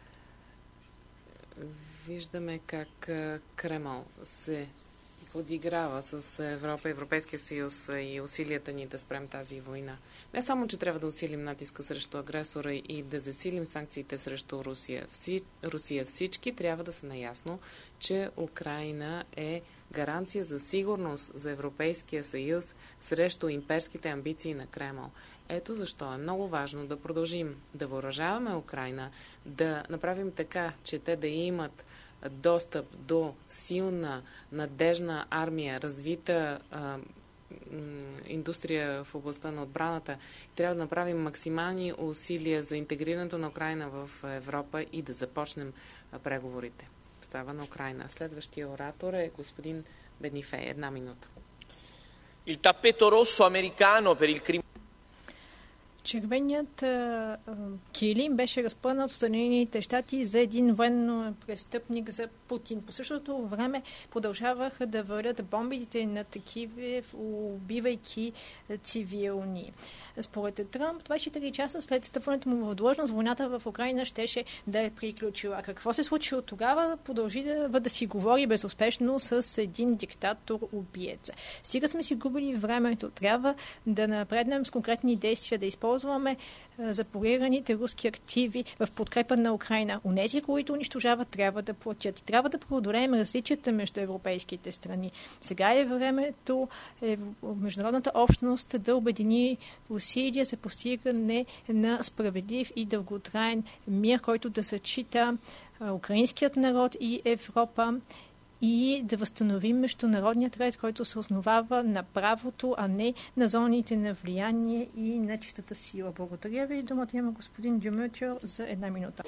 Виждаме как Кремъл се подиграва с Европа, Европейския съюз и усилията ни да спрем тази война. Не само, че трябва да усилим натиска срещу агресора и да засилим санкциите срещу Русия. Всички трябва да са наясно, че Украйна е гаранция за сигурност за Европейския съюз срещу имперските амбиции на Кремъл. Ето защо е много важно да продължим да въоръжаваме Украйна, да направим така, че те да имат достъп до силна, надежна армия, развита индустрия в областта на отбраната. Трябва да направим максимални усилия за интегрирането на Украйна в Европа и да започнем преговорите. Става на Украйна. Следващия оратор е господин Бенифей. 1 минута. Il tappeto rosso americano per il crimine. Червеният килим беше разпънат в Съединените щати за един военно престъпник за Путин. По същото време продължаваха да валят бомбите на такива, убивайки цивилни. Според Тръмп, 24 часа след стъпването му в длъжност, войната в Украйна щеше да е приключила. Какво се случи от тогава? Продължи да си говори безуспешно с един диктатор-убиец. Сега сме си губили времето. Трябва да напреднем с конкретни действия, да използваме запорираните руски активи в подкрепа на Украйна. Онези, които унищожават, трябва да платят. И трябва да преодолеем различията между европейските страни. Сега е времето международната общност да обедини усилия за постигане на справедлив и дълготраен мир, който да зачита украинският народ и Европа, и да възстановим международният ред, който се основава на правото, а не на зоните на влияние и на чистата сила. Благодаря ви. Думата има господин Дюмютьор за 1 минута.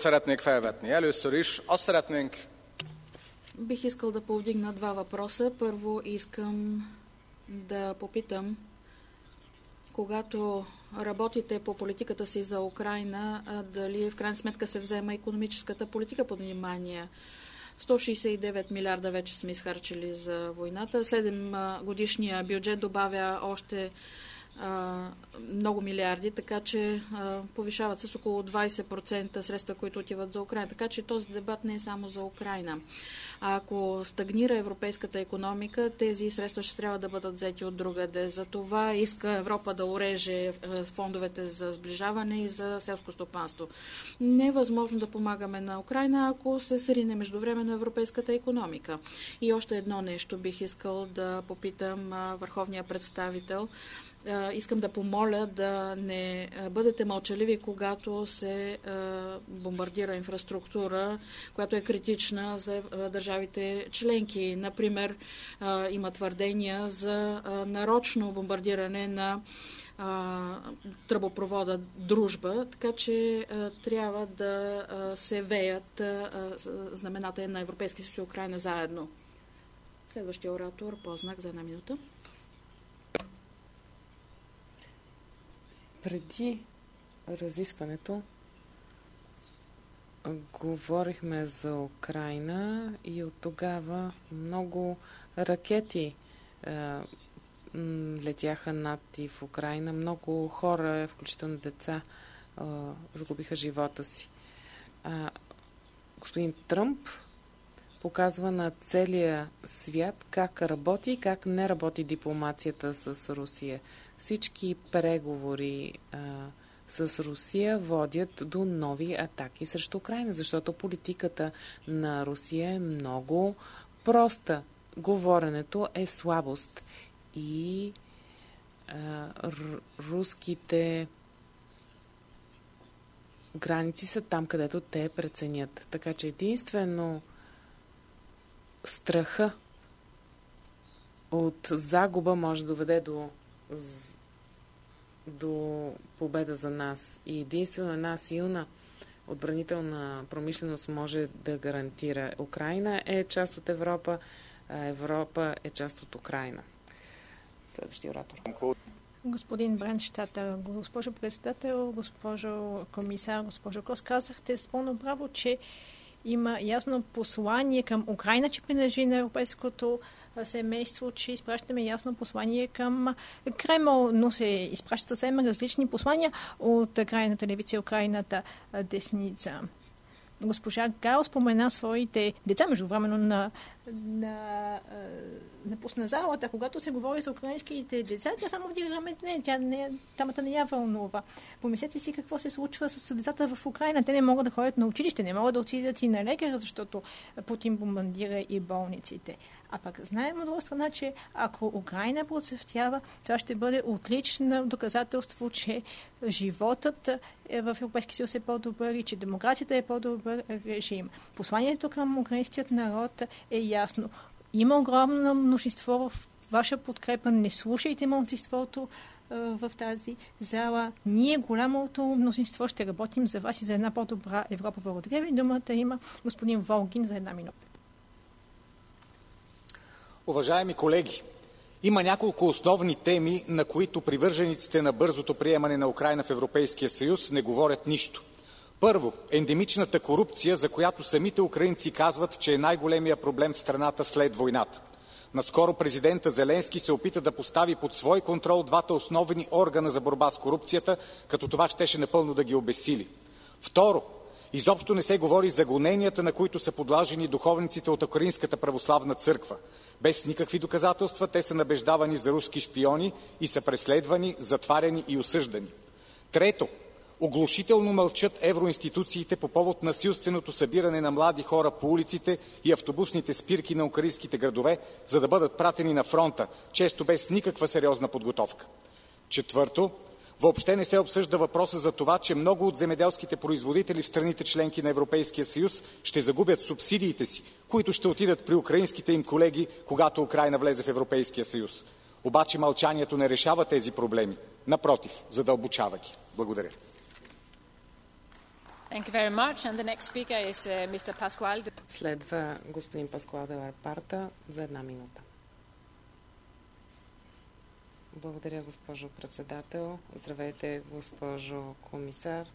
Бих искал да повдигна 2 въпроса. Първо искам да попитам, когато работите по политиката си за Украйна, дали в крайна сметка се взема икономическата политика под внимание? 169 милиарда вече сме изхарчили за войната. 7 годишния бюджет добавя още много милиарди, така че повишават се с около 20% средства, които отиват за Украйна. Така че този дебат не е само за Украйна. Ако стагнира европейската икономика, тези средства ще трябва да бъдат взети от другаде. За това иска Европа да уреже фондовете за сближаване и за селско стопанство. Не е възможно да помагаме на Украйна, ако се срине междувременно европейската икономика. И още едно нещо бих искал да попитам върховния представител. Искам да помоля да не бъдете мълчаливи, когато се бомбардира инфраструктура, която е критична за държавите членки. Например, има твърдения за нарочно бомбардиране на тръбопровода Дружба, така че трябва да се веят знамената на Европейския съюз и Украйна заедно. Следващия оратор, Познак за 1 минута. Преди разискването говорихме за Украйна и от тогава много ракети летяха над и в Украйна. Много хора, включително деца, загубиха живота си. Господин Тръмп показва на целия свят как работи и как не работи дипломацията с Русия. Всички преговори с Русия водят до нови атаки срещу Украйна, защото политиката на Русия е много проста. Говоренето е слабост и руските граници са там, където те преценят. Така че единствено страха от загуба може да доведе до победа за нас. И единствено една силна отбранителна промишленост може да гарантира. Украйна е част от Европа, а Европа е част от Украйна. Следващия оратор. Господин Брандштатър, госпожо председател, госпожо комисар, госпожо Кос, казахте с пълно право, че има ясно послание към Украйна, че принадлежи на европейското семейство, че изпращаме ясно послание към Кремъл, но се изпращат съвсем различни послания от крайната левица и крайната десница. Госпожа Гал спомена своите деца, междувременно на напусна залата. Когато се говори за украинските деца, тя само вдига рамене, темата не я вълнува. Помислете си какво се случва с децата в Украйна. Те не могат да ходят на училище, не могат да отидат и на лекар, защото Путин бомбардира и болниците. А пък знаем от друга страна, че ако Украйна процъфтява, това ще бъде отлично доказателство, че животът в Европейския съюз е по-добър и че демокрацията е по-добър режим. Посланието към украинският народ е ясно. Има огромно множество в ваша подкрепа. Не слушайте мнозинството в тази зала. Ние, голямото мнозинство, ще работим за вас и за една по-добра Европа. Благодаря ви. Думата има господин Волгин за 1 минута. Уважаеми колеги, има няколко основни теми, на които привържениците на бързото приемане на Украйна в Европейския съюз не говорят нищо. Първо, ендемичната корупция, за която самите украинци казват, че е най-големия проблем в страната след войната. Наскоро президента Зеленски се опита да постави под свой контрол двата основни органа за борба с корупцията, като това щеше напълно да ги обезсили. Второ, изобщо не се говори за гоненията, на които са подложени духовниците от Украинската православна църква. Без никакви доказателства те са набеждавани за руски шпиони и са преследвани, затваряни и осъждани. Трето, оглушително мълчат евроинституциите по повод насилственото събиране на млади хора по улиците и автобусните спирки на украинските градове, за да бъдат пратени на фронта, често без никаква сериозна подготовка. Четвърто, въобще не се обсъжда въпроса за това, че много от земеделските производители в страните членки на Европейския съюз ще загубят субсидиите си, които ще отидат при украинските им колеги, когато Украйна влезе в Европейския съюз. Обаче мълчанието не решава тези проблеми. Напротив, задълбочава ги. Благодаря. Thank you very much. And the next speaker is Mr. Pascual. Следва господин Паскуал де Ларпарта за 1 минута. Благодаря, госпожо председател. Здравейте, госпожо комисар,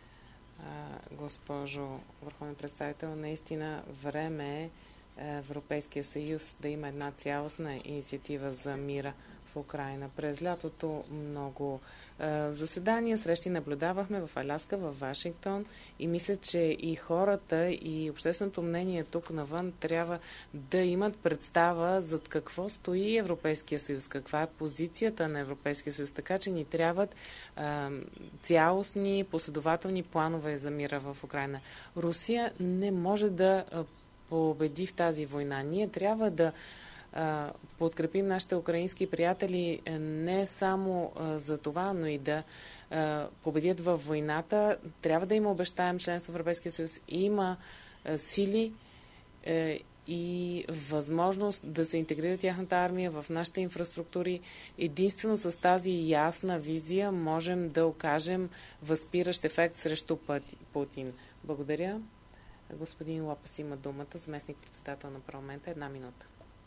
госпожо върховен представител. Наистина време е Европейския съюз да има една цялостна инициатива за мира в Украйна. През лятото много заседания, срещи наблюдавахме в Аляска, в Вашингтон и мисля, че и хората и общественото мнение тук навън трябва да имат представа за какво стои Европейския съюз, каква е позицията на Европейския съюз, така че ни трябват цялостни, последователни планове за мира в Украйна. Русия не може да победи в тази война. Ние трябва да подкрепим нашите украински приятели не само за това, но и да победят във войната. Трябва да им обещаем членство в Европейския съюз. Има сили и възможност да се интегрира тяхната армия в нашите инфраструктури. Единствено с тази ясна визия можем да окажем възпиращ ефект срещу Путин. Благодаря. Господин Лопес има думата, заместник-председател на парламента. 1 минута.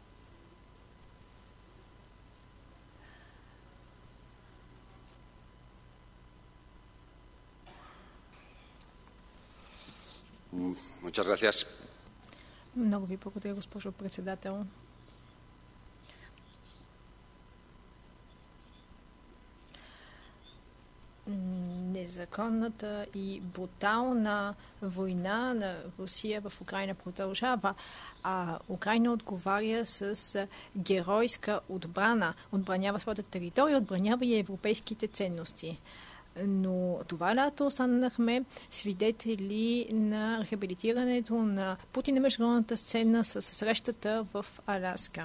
Muchas gracias. Много ви благодаря, госпожо председател. Незаконната и брутална война на Русия в Украйна продължава, а Украйна отговаря с геройска отбрана. Отбранява своята територия, отбранява и европейските ценности. Но това лято станахме свидетели на рехабилитирането на Путин на международната сцена с срещата в Аляска.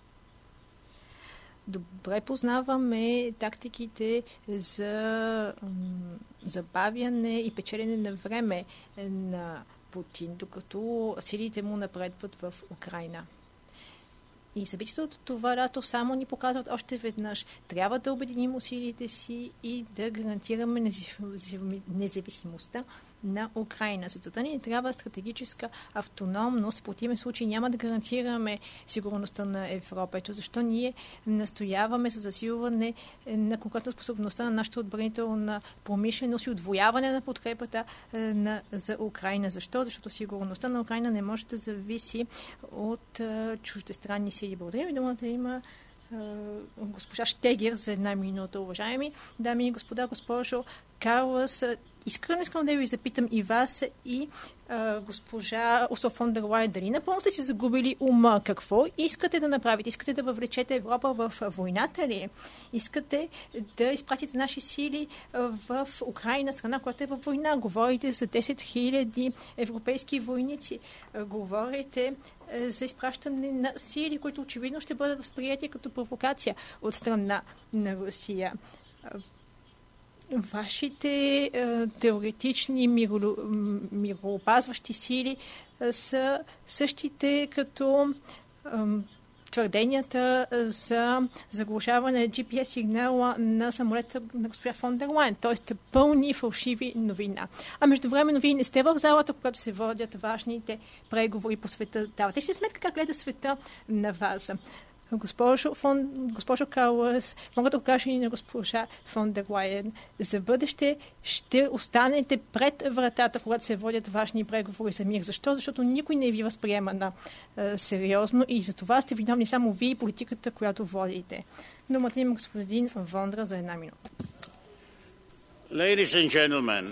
Добре познаваме тактиките за забавяне и печелене на време на Путин, докато силите му напредват в Украйна. И събитието от това лято само ни показват още веднъж. Трябва да обединим усилите си и да гарантираме независимостта на Украйна. За това ни трябва стратегическа автономност. В противен случай няма да гарантираме сигурността на Европа. Ето защо ние настояваме за засилване на конкретно способността на нашата отбранителна промишленост и отвояване на подкрепата за Украйна. Защо? Защото сигурността на Украйна не може да зависи от чуждестранни сили. Благодаря ви. Думата има госпожа Штегер за 1 минута. Уважаеми дами и господа, госпожо Карлас, искам да ви запитам и вас, и госпожа Урсула фон дер Лайен, дали напълно сте си загубили ума? Какво искате да направите? Искате да въвлечете Европа в войната ли? Искате да изпратите наши сили в Украйна, страна, която е във война? Говорите за 10 000 европейски войници. Говорите за изпращане на сили, които очевидно ще бъдат възприяти като провокация от страна на Русия. Вашите теоретични мироопазващи сили са същите като твърденията за заглушаване на GPS сигнала на самолета на госпожа фон дер Лайен, т.е. пълни фалшиви новина. А междувременно вие не сте в залата, когато се водят важните преговори по света. Давате ли си сметка как гледа света на вас? Госпожо Калас, мога да го кажа и на госпожа фон дер Лайен. За бъдеще ще останете пред вратата, когато се водят важни преговори за мир. Защо? Защото никой не ви възприема на сериозно и за това сте виновни само вие и политиката, която водите. Думата има господин Вондра за 1 минута. Ladies and gentlemen.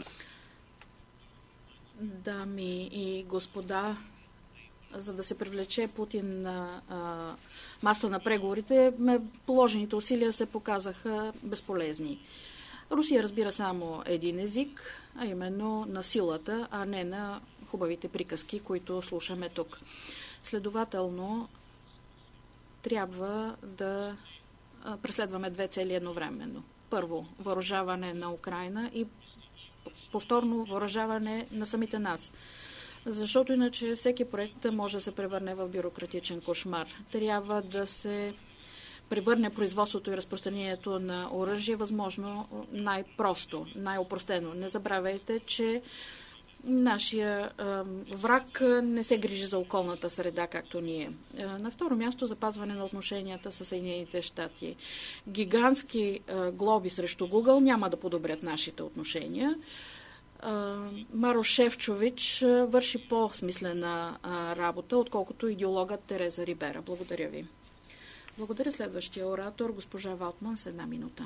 Дами и господа, за да се привлече Путин на масата на преговорите, положените усилия се показаха безполезни. Русия разбира само един език, а именно на силата, а не на хубавите приказки, които слушаме тук. Следователно, трябва да преследваме 2 цели едновременно. Първо, въоръжаване на Украйна и повторно въоръжаване на самите нас. Защото иначе всеки проект може да се превърне в бюрократичен кошмар. Трябва да се превърне производството и разпространението на оръжие възможно най-просто, най-опростено. Не забравяйте, че нашия враг не се грижи за околната среда, както ние. На второ място, запазване на отношенията с Съединените щати. Гигантски глоби срещу Google няма да подобрят нашите отношения. Марош Шефчович върши по-смислена работа, отколкото идеологът Тереза Рибера. Благодаря ви. Благодаря. Следващия оратор, госпожа Валтман, с 1 минута.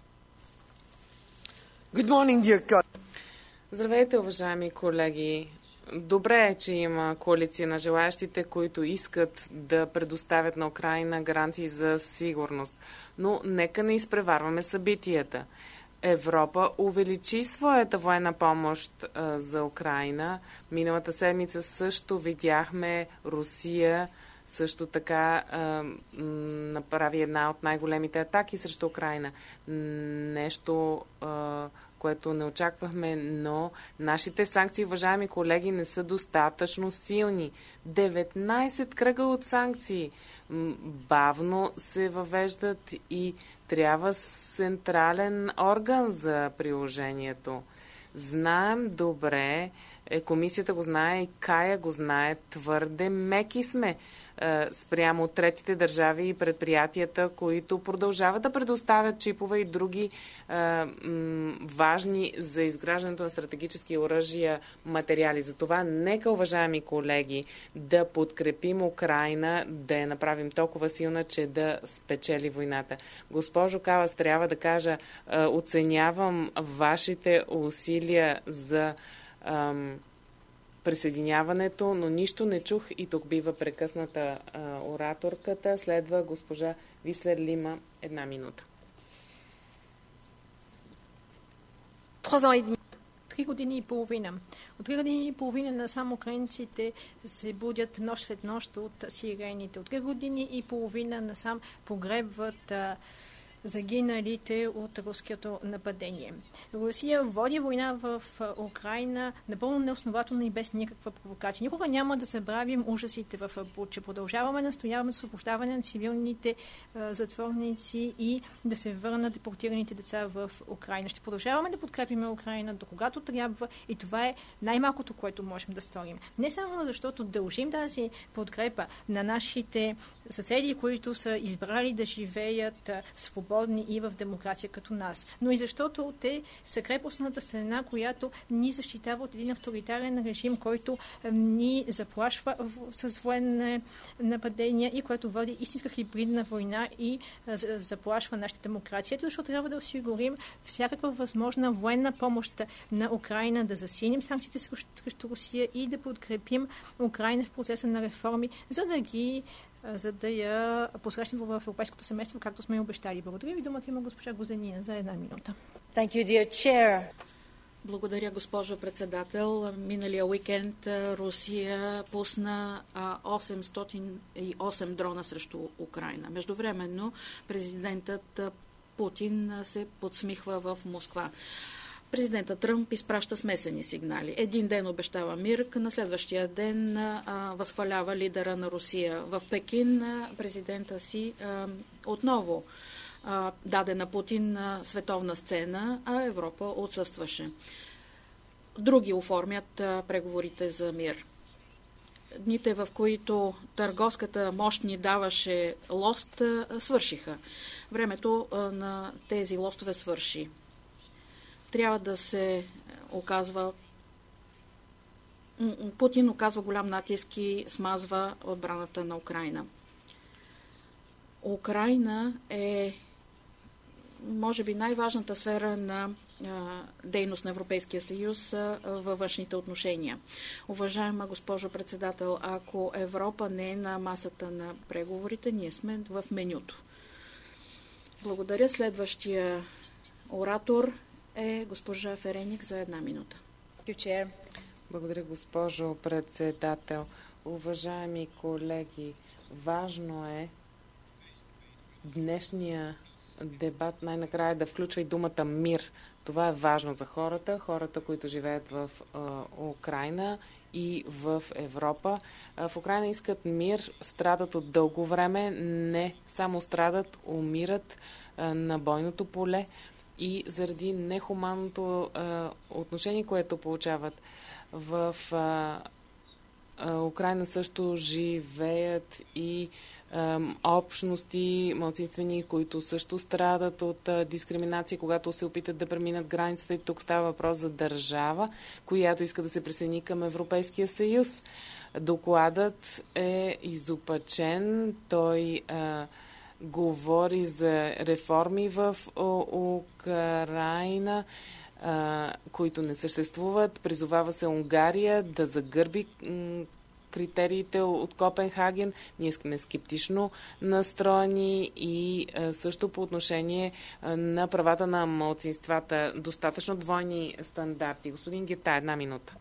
Good morning, dear God. Здравейте, уважаеми колеги. Добре е, че има коалиция на желаящите, които искат да предоставят на Украйна гаранции за сигурност. Но нека не изпреварваме събитията. Европа увеличи своята военна помощ за Украйна. Миналата седмица също видяхме Русия също така направи една от най-големите атаки срещу Украйна. Нещо, което не очаквахме, но нашите санкции, уважаеми колеги, не са достатъчно силни. 19 кръга от санкции бавно се въвеждат и трябва централен орган за приложението. Знаем добре, комисията го знае и Кая го знае, твърде меки сме спрямо от третите държави и предприятията, които продължават да предоставят чипове и други важни за изграждането на стратегически оръжия материали. Затова нека, уважаеми колеги, да подкрепим Украйна, да я направим толкова силна, че да спечели войната. Госпожо Калас, трябва да кажа, оценявам вашите усилия за присъединяването, но нищо не чух и тук бива прекъсната ораторката. Следва госпожа Вислер Лима, 1 минута. 3 години и половина. От 3 години и половина насам украинците се будят нощ след нощ от сирените. От 3 години и половина насам погребват загиналите от руското нападение. Русия води война в Украйна напълно неоснователно и без никаква провокация. Никога няма да забравим ужасите в Буча. Продължаваме да настояваме за освобождаване на цивилните затворници и да се върнат депортираните деца в Украйна. Ще продължаваме да подкрепим Украйна до когато трябва и това е най-малкото, което можем да сторим. Не само защото дължим тази подкрепа на нашите съседи, които са избрали да живеят свободно свободни и в демокрация като нас. Но и защото те са крепостната стена, която ни защитава от един авторитарен режим, който ни заплашва с военни нападения и което води истинска хибридна война и заплашва нашата демокрация. Ето защото трябва да осигурим всякаква възможна военна помощ на Украйна, да засилим санкциите срещу Русия и да подкрепим Украйна в процеса на реформи, за да я посрещнем в европейското семейство, както сме и обещали. Благодаря ви. Думата има госпожа Гузенина за 1 минута. Thank you, dear chair. Благодаря, госпожо председател. Миналия уикенд Русия пусна 808 дрона срещу Украйна. Междувременно президентът Путин се подсмихва в Москва. Президентът Тръмп изпраща смесени сигнали. Един ден обещава мир, на следващия ден възхвалява лидера на Русия. В Пекин президента си отново даде на Путин световна сцена, а Европа отсъстваше. Други оформят преговорите за мир. Дните, в които търговската мощ ни даваше лост, свършиха. Времето на тези лостове свърши. Трябва да се оказва... Путин оказва голям натиск и смазва отбраната на Украйна. Украйна е, може би, най-важната сфера на дейност на Европейския съюз във външните отношения. Уважаема госпожо председател, ако Европа не е на масата на преговорите, ние сме в менюто. Благодаря. Следващия оратор е госпожа Ференик за 1 минута. Благодаря, госпожо председател. Уважаеми колеги, важно е днешния дебат най-накрая да включва и думата мир. Това е важно за хората, които живеят в Украйна и в Европа. В Украйна искат мир, страдат от дълго време, не само страдат, умират на бойното поле и заради нехуманното отношение, което получават. В Украйна също живеят и общности, малцинствени, които също страдат от дискриминация, когато се опитат да преминат границата. И тук става въпрос за държава, която иска да се присъедини към Европейския съюз. Докладът е изопачен. Той говори за реформи в Украйна, които не съществуват. Призовава се Унгария да загърби критериите от Копенхаген. Ние сме скептично настроени и също по отношение на правата на малцинствата. Достатъчно двойни стандарти. Господин Гета, 1 минута.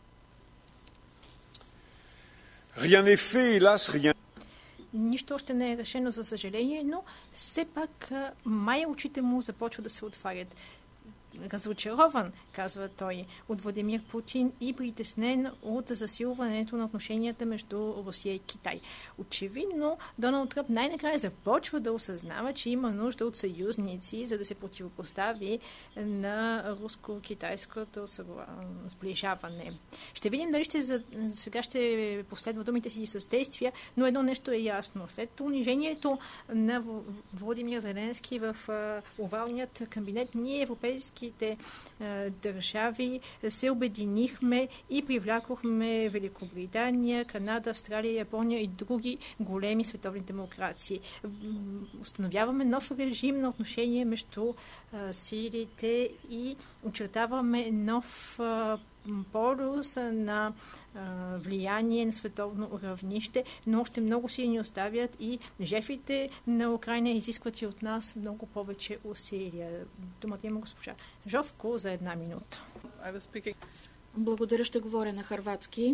Нищо още не е решено, за съжаление, но все пак май очите му започват да се отварят. Разочарован, казва той, от Владимир Путин и притеснен от засилването на отношенията между Русия и Китай. Очевидно, Доналд Тръмп най-накрая започва да осъзнава, че има нужда от съюзници, за да се противопостави на руско-китайското сближаване. Ще видим дали сега ще последва думите си с действия, но едно нещо е ясно. След унижението на Володимир Зеленски в овалният кабинет, ние европейските държави се обединихме и привлякохме Великобритания, Канада, Австралия, Япония и други големи световни демокрации. Установяваме нов режим на отношение между силите и очертаваме нов полюс на влияние на световно равнище, но още много сили ни оставят и жертвите на Украйна изискват и от нас много повече усилия. Думата има госпожа Жовко за 1 минута. Благодаря, ще говоря на хърватски.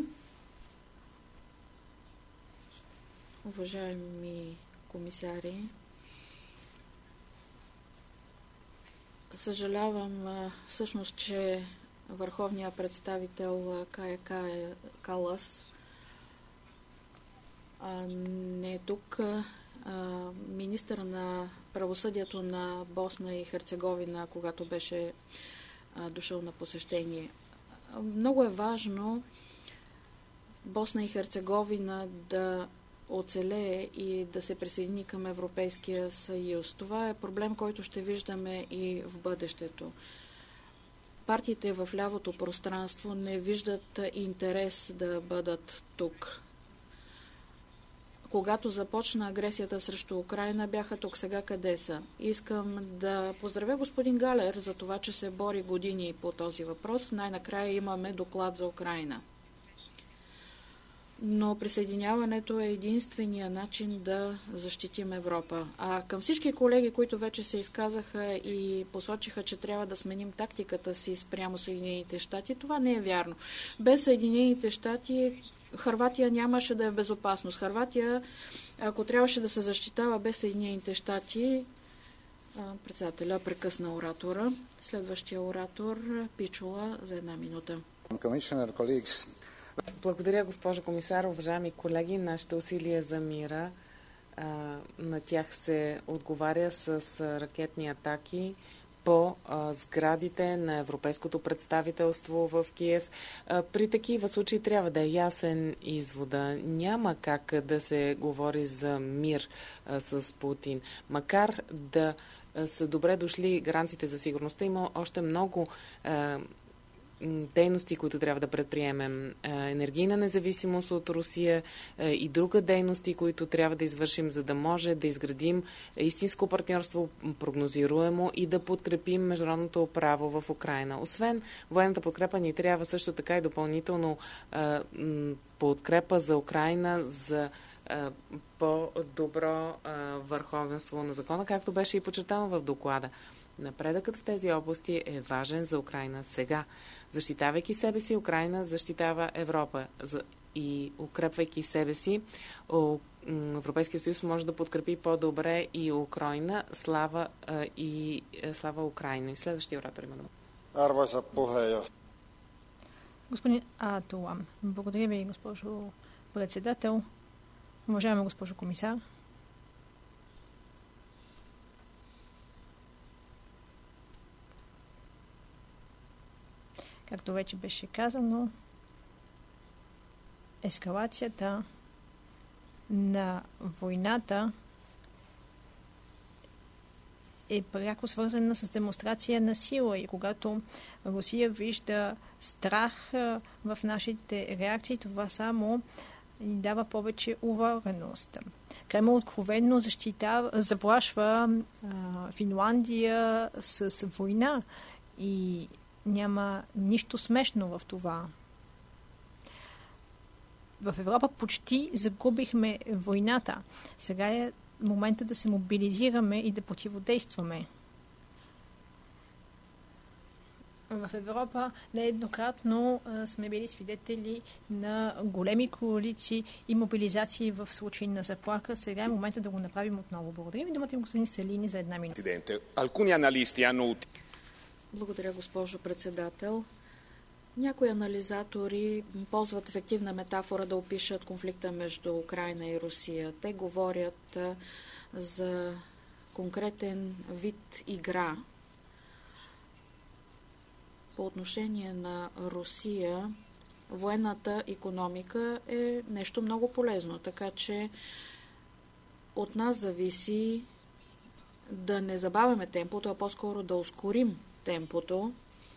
Уважаеми комисари, съжалявам всъщност, че върховният представител Кая Калас не е тук. Министър на правосъдието на Босна и Херцеговина, когато беше дошъл на посещение. Много е важно Босна и Херцеговина да оцелее и да се присъедини към Европейския съюз. Това е проблем, който ще виждаме и в бъдещето. Партиите в лявото пространство не виждат интерес да бъдат тук. Когато започна агресията срещу Украйна, бяха тук. Сега къде са? Искам да поздравя господин Галер за това, че се бори години по този въпрос. Най-накрая имаме доклад за Украйна. Но присъединяването е единствения начин да защитим Европа. А към всички колеги, които вече се изказаха и посочиха, че трябва да сменим тактиката си спрямо Съединените щати, това не е вярно. Без Съединените щати Хърватия нямаше да е в безопасност. Хърватия, ако трябваше да се защитава без Съединените щати, председателя прекъсна оратора. Следващия оратор Пичула за 1 минута. Благодаря, госпожо комисар. Уважаеми колеги, нашите усилия за мира, на тях се отговаря с ракетни атаки по сградите на Европейското представителство в Киев. При такива случаи трябва да е ясен извода. Няма как да се говори за мир с Путин. Макар да са добре дошли гаранциите за сигурността, има още много дейности, които трябва да предприемем. Енергийна независимост от Русия и друга дейности, които трябва да извършим, за да може да изградим истинско партньорство, прогнозируемо и да подкрепим международното право в Украйна. Освен военната подкрепа, ни трябва също така и допълнително подкрепа за Украйна, за по-добро върховенство на закона, както беше и подчертано в доклада. Напредъкът в тези области е важен за Украйна сега. Защитавайки себе си, Украйна защитава Европа. И укрепвайки себе си, Европейския съюз може да подкрепи по-добре и Украйна. Слава Украйна. И следващия оратор има дума. Arvoisa puheenjohtaja. Господин Атулам, благодаря ви, госпожо председател. Уважаема госпожо комисар. Както вече беше казано, ескалацията на войната е пряко свързана с демонстрация на сила и когато Русия вижда страх в нашите реакции, това само ни дава повече увереност. Кремъл откровенно заплашва Финландия с война и няма нищо смешно в това. В Европа почти загубихме войната. Сега е момента да се мобилизираме и да противодействаме. В Европа нееднократно сме били свидетели на големи коалиции и мобилизации в случай на заплаха. Сега е момента да го направим отново. Благодаря ви. Думата им господин Селини за 1 минута. Благодаря, госпожо председател. Някои анализатори ползват ефективна метафора да опишат конфликта между Украйна и Русия. Те говорят за конкретен вид игра. По отношение на Русия, военната икономика е нещо много полезно, така че от нас зависи да не забавяме темпото, а по-скоро да ускорим темпото.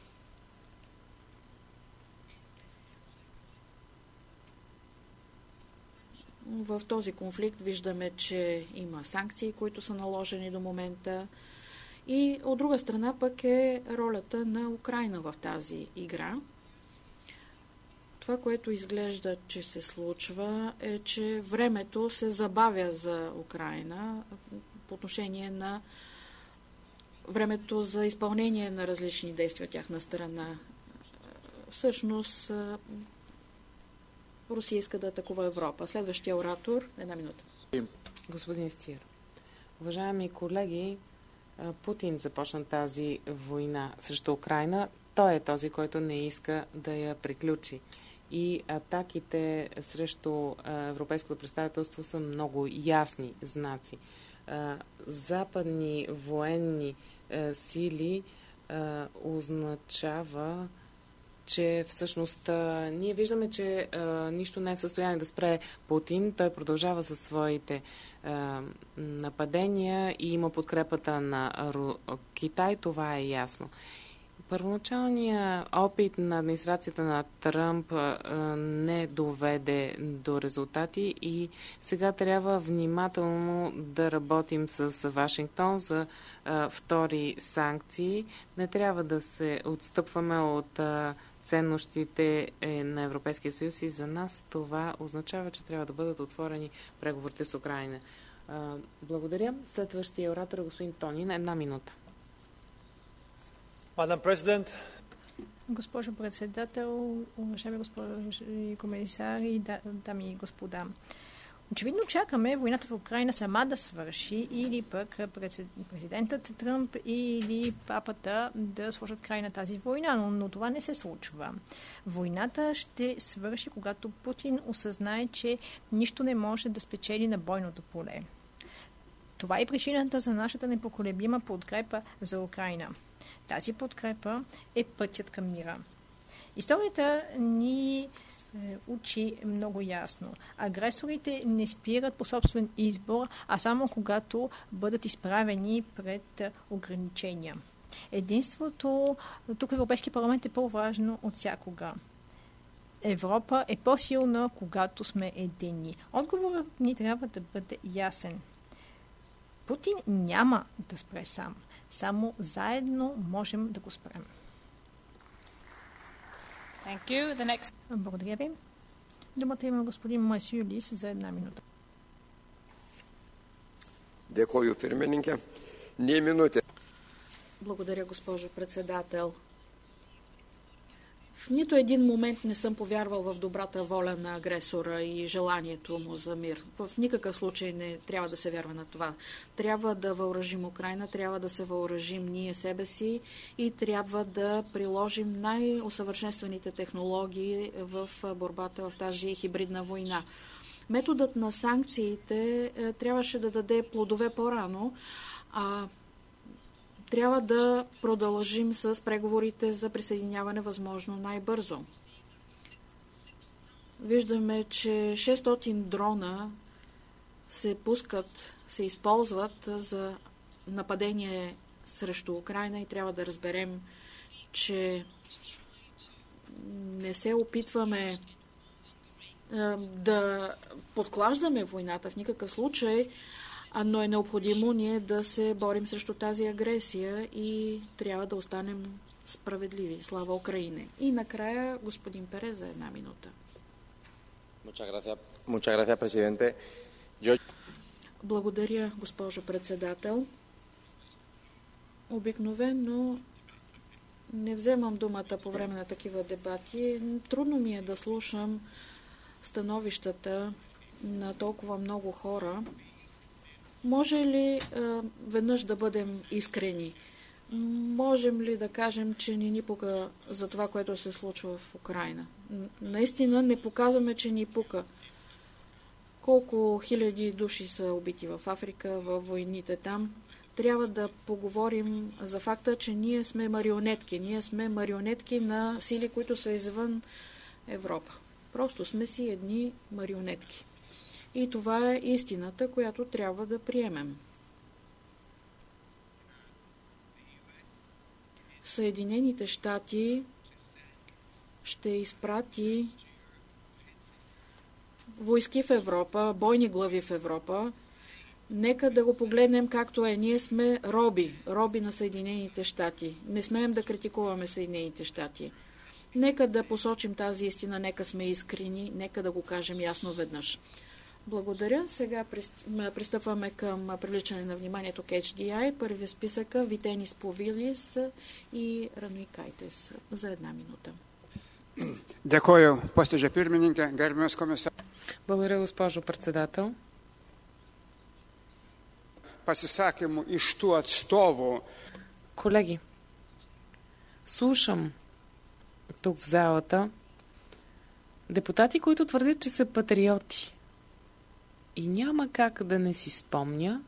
В този конфликт виждаме, че има санкции, които са наложени до момента. И от друга страна пък е ролята на Украйна в тази игра. Това, което изглежда, че се случва, е, че времето се забавя за Украйна по отношение на времето за изпълнение на различни действия от тяхна страна. Всъщност, Русия иска да атакува Европа. Следващия оратор, 1 минута. Господин Стир, уважаеми колеги, Путин започна тази война срещу Украйна. Той е този, който не иска да я приключи. И атаките срещу европейското представителство са много ясни знаци. Западни военни сили означава, че всъщност ние виждаме, че нищо не е в състояние да спре Путин. Той продължава със своите нападения и има подкрепата на Китай. Това е ясно. Първоначалният опит на администрацията на Тръмп не доведе до резултати и сега трябва внимателно да работим с Вашингтон за втори санкции. Не трябва да се отстъпваме от ценностите на Европейския съюз и за нас това означава, че трябва да бъдат отворени преговорите с Украйна. Благодаря. Следващия оратор е господин Тонин. 1 минута. Госпожо председател, уважаеми госпожи комисари, дами и господа. Очевидно чакаме войната в Украйна сама да свърши или пък президентът Тръмп или папата да сложат край на тази война, но това не се случва. Войната ще свърши, когато Путин осъзнае, че нищо не може да спечели на бойното поле. Това е причината за нашата непоколебима подкрепа за Украйна. Тази подкрепа е пътят към мира. Историята ни учи много ясно. Агресорите не спират по собствен избор, а само когато бъдат изправени пред ограничения. Единството тук в Европейския парламент е по-важно от всякога. Европа е по-силна, когато сме единни. Отговорът ни трябва да бъде ясен. Путин няма да спре сам. Само заедно можем да го спрем. Благодаря ви. Думата има господин Масюлис за 1 минута. Dėkoju pirmininkė. Nė minutė. Благодаря, госпожо председател. В нито един момент не съм повярвал в добрата воля на агресора и желанието му за мир. В никакъв случай не трябва да се вярва на това. Трябва да въоръжим Украйна, трябва да се въоръжим ние себе си и трябва да приложим най-усъвършенстваните технологии в борбата в тази хибридна война. Методът на санкциите трябваше да даде плодове по-рано, трябва да продължим с преговорите за присъединяване възможно най-бързо. Виждаме, че 600 дрона се използват за нападение срещу Украйна и трябва да разберем, че не се опитваме да подклаждаме войната в никакъв случай, но е необходимо ние да се борим срещу тази агресия и трябва да останем справедливи. Слава Украине! И накрая господин Перес за 1 минута. Благодаря, госпожо председател. Обикновено не вземам думата по време на такива дебати. Трудно ми е да слушам становищата на толкова много хора. Може ли веднъж да бъдем искрени? Можем ли да кажем, че не ни пука за това, което се случва в Украйна? Наистина не показваме, че ни пука. Колко хиляди души са убити в Африка, във войните там. Трябва да поговорим за факта, че ние сме марионетки. Ние сме марионетки на сили, които са извън Европа. Просто сме си едни марионетки. И това е истината, която трябва да приемем. Съединените щати ще изпрати войски в Европа, бойни глави в Европа. Нека да го погледнем както е. Ние сме роби на Съединените щати. Не смеем да критикуваме Съединените щати. Нека да посочим тази истина, нека сме искрени, нека да го кажем ясно веднъж. Благодаря. Сега пристъпваме към привличане на вниманието к HDI. Първи в списъка Витенис Повилис и Рануи Кайтес за 1 минута. Дякую, постъжа пирмininkė, gerbiamas комисар. Благодаря, госпожо председател. Pasisakymų iš tų atstovų. Колеги, слушам тук в залата депутати, които твърдят, че са патриоти. И няма как да не си спомня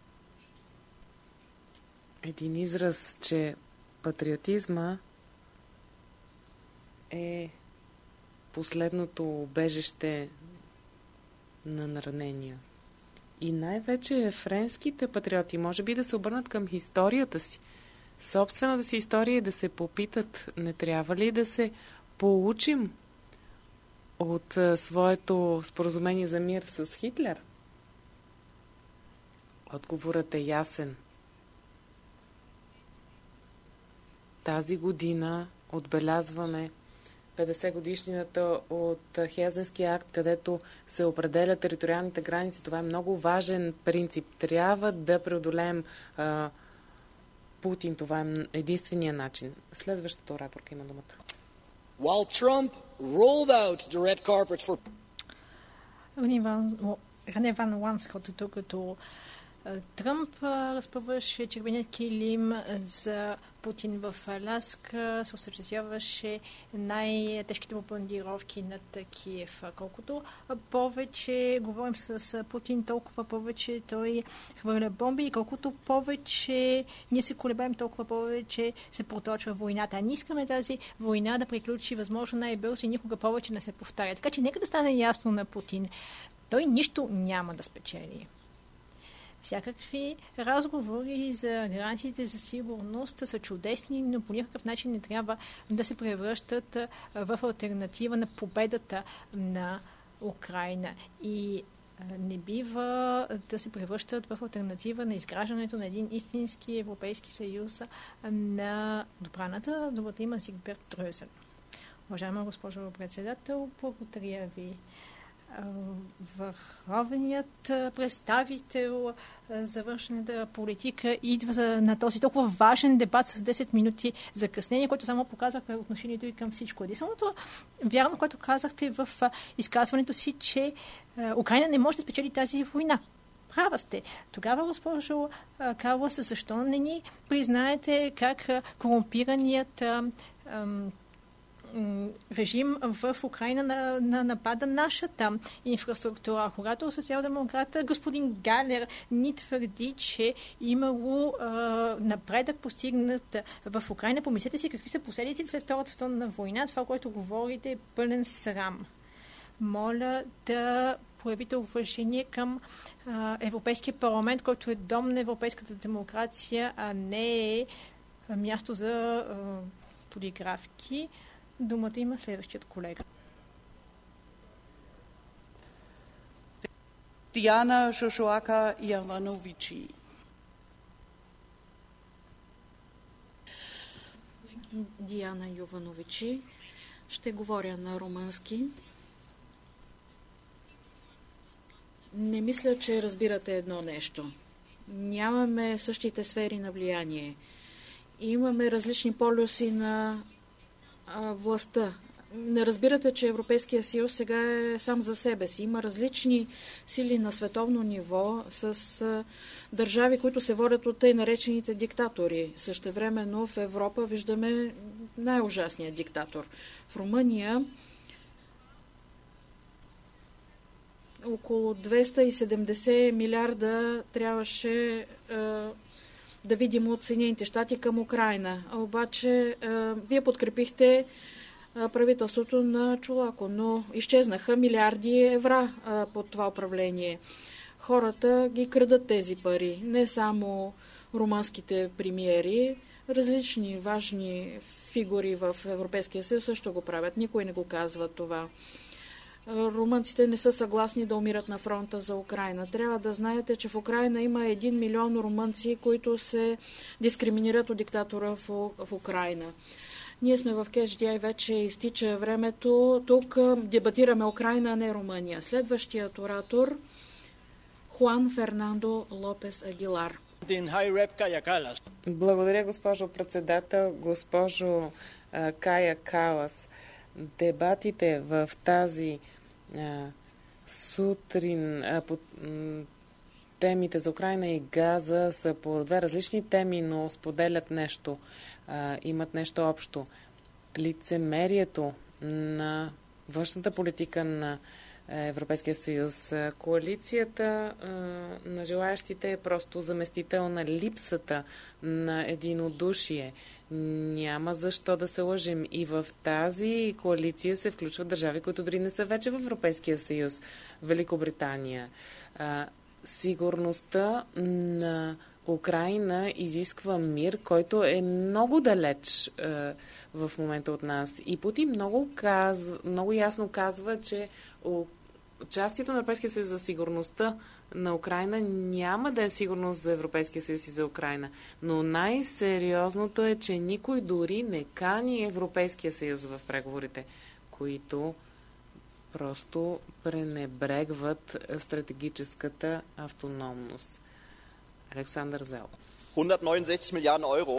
един израз, че патриотизма е последното убежище на наранения. И най-вече френските патриоти може би да се обърнат към историята си, собствената си история и да се попитат, не трябва ли да се поучим от своето споразумение за мир с Хитлер? Отговорът е ясен. Тази година отбелязваме 50 годишнината от Хелзинския акт, където се определят териториалните граници. Това е много важен принцип. Трябва да преодолеем Путин. Това е единствения начин. Следващата ораторка има думата. While Trump rolled out the red carpet for... Рене Ван Лансхот, докато Тръмп разпъваше червеният килим за Путин в Аляска, се осъществяваше най-тежките бомбардировки над Киев. Колкото повече говорим с Путин, толкова повече той хвърля бомби и колкото повече ние се колебаем, толкова повече се проточва войната. А ние искаме тази война да приключи възможно най-бързо и никога повече не се повтаря. Така че нека да стане ясно на Путин. Той нищо няма да спечели. Всякакви разговори за гаранциите за сигурност са чудесни, но по никакъв начин не трябва да се превръщат в алтернатива на победата на Украйна. И не бива да се превръщат в алтернатива на изграждането на един истински Европейски съюз на отбраната. Думата има Зигберт Дройзен. Уважаема госпожо председател, благодаря ви. Върховният представител за външната политика идва на този толкова важен дебат с 10 минути закъснение, което само показва отношението и към всичко. Единственото вярно, което казахте в изказването си, че Украйна не може да спечели тази война. Права сте. Тогава, госпожо Калас, защо не ни признаете как корумпираният режим в Украйна напада нашата инфраструктура. Когато социал-демократа господин Галер ни твърди, че имало напредък постигнат в Украйна, помислете си какви са последиците след Втората световна война. Това, което говорите, е пълен срам. Моля да проявите уважение към Европейския парламент, който е дом на европейската демокрация, а не е място за полиграфки. Думата има следващият колега. Диана Жожоака Явановичи. Диана Йовановичи. Ще говоря на румънски. Не мисля, че разбирате едно нещо. Нямаме същите сфери на влияние. Имаме различни полюси на властта. Не разбирате, че Европейския съюз сега е сам за себе си. Има различни сили на световно ниво с държави, които се водят от тъй наречените диктатори. Същевременно в Европа виждаме най-ужасният диктатор. В Румъния около 270 милиарда трябваше да видим от Съединените щати към Украйна. Обаче вие подкрепихте правителството на Чолако, но изчезнаха милиарди евро под това управление. Хората ги крадат тези пари. Не само румънските премиери, различни важни фигури в Европейския съюз също го правят. Никой не го казва това. Румънците не са съгласни да умират на фронта за Украйна. Трябва да знаете, че в Украйна има 1 милион румънци, които се дискриминират от диктатора в Украйна. Ние сме в KHDI, вече изтича времето. Тук дебатираме Украйна, а не Румъния. Следващият оратор Хуан Фернандо Лопес Агилар. Благодаря, госпожо председател, госпожо Кая Калас. Дебатите в тази сутрин по темите за Украйна и Газа са по две различни теми, но споделят нещо, имат нещо общо. Лицемерието на външната политика на Европейския съюз. Коалицията на желаящите е просто заместител на липсата на единодушие. Няма защо да се лъжим. И в тази коалиция се включват държави, които дори не са вече в Европейския съюз. Великобритания. Сигурността на Украйна изисква мир, който е много далеч в момента от нас. И Путин много ясно казва, че участието на Европейския съюз за сигурността на Украйна няма да е сигурност за Европейския съюз и за Украйна. Но най-сериозното е, че никой дори не кани Европейския съюз в преговорите, които просто пренебрегват стратегическата автономност. Александър Зел. 169 милиарда евро.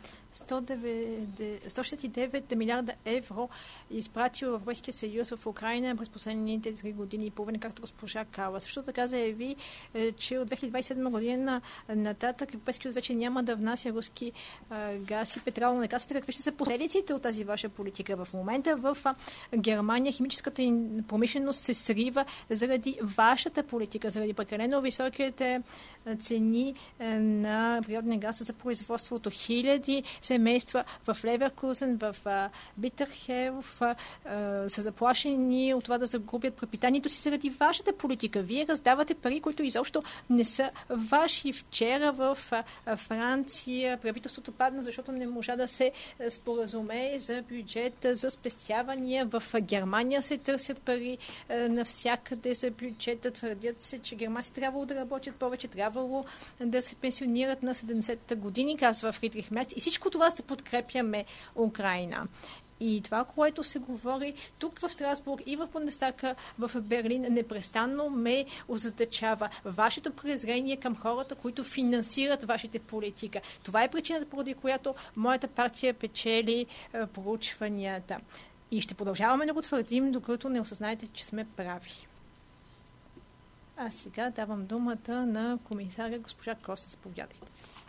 169 милиарда евро изпратил Европейския съюз в Украйна през последните 3 години и половина, както госпожа Кала. Също така заяви, че от 2027 година нататък Европейския съюз вече няма да внася руски газ и петрол. Не казвате какви ще са последиците от тази ваша политика. В момента в Германия химическата промишленост се срива заради вашата политика, заради прекалено високите цени на природния газ за производството. Хиляди семейства в Леверкузен, в Битърхелф са заплашени от това да загубят препитанието си заради вашата политика. Вие раздавате пари, които изобщо не са ваши. Вчера в Франция правителството падна, защото не можа да се споразумее за бюджет за спестявания. В Германия се търсят пари навсякъде за бюджета. Твърдят се, че германци трябвало да работят повече, трябвало да се пенсионират на 70-та години, казва Фридрих Мерц. И всичко това да подкрепяме Украйна. И това, което се говори тук в Страсбург и в Бундестага в Берлин, непрестанно ме озадачава. Вашето презрение към хората, които финансират вашите политика. Това е причината, поради която моята партия печели проучванията. И ще продължаваме да го твърдим, докато не осъзнаете, че сме прави. А сега давам думата на комисаря госпожа Коста. Заповядайте.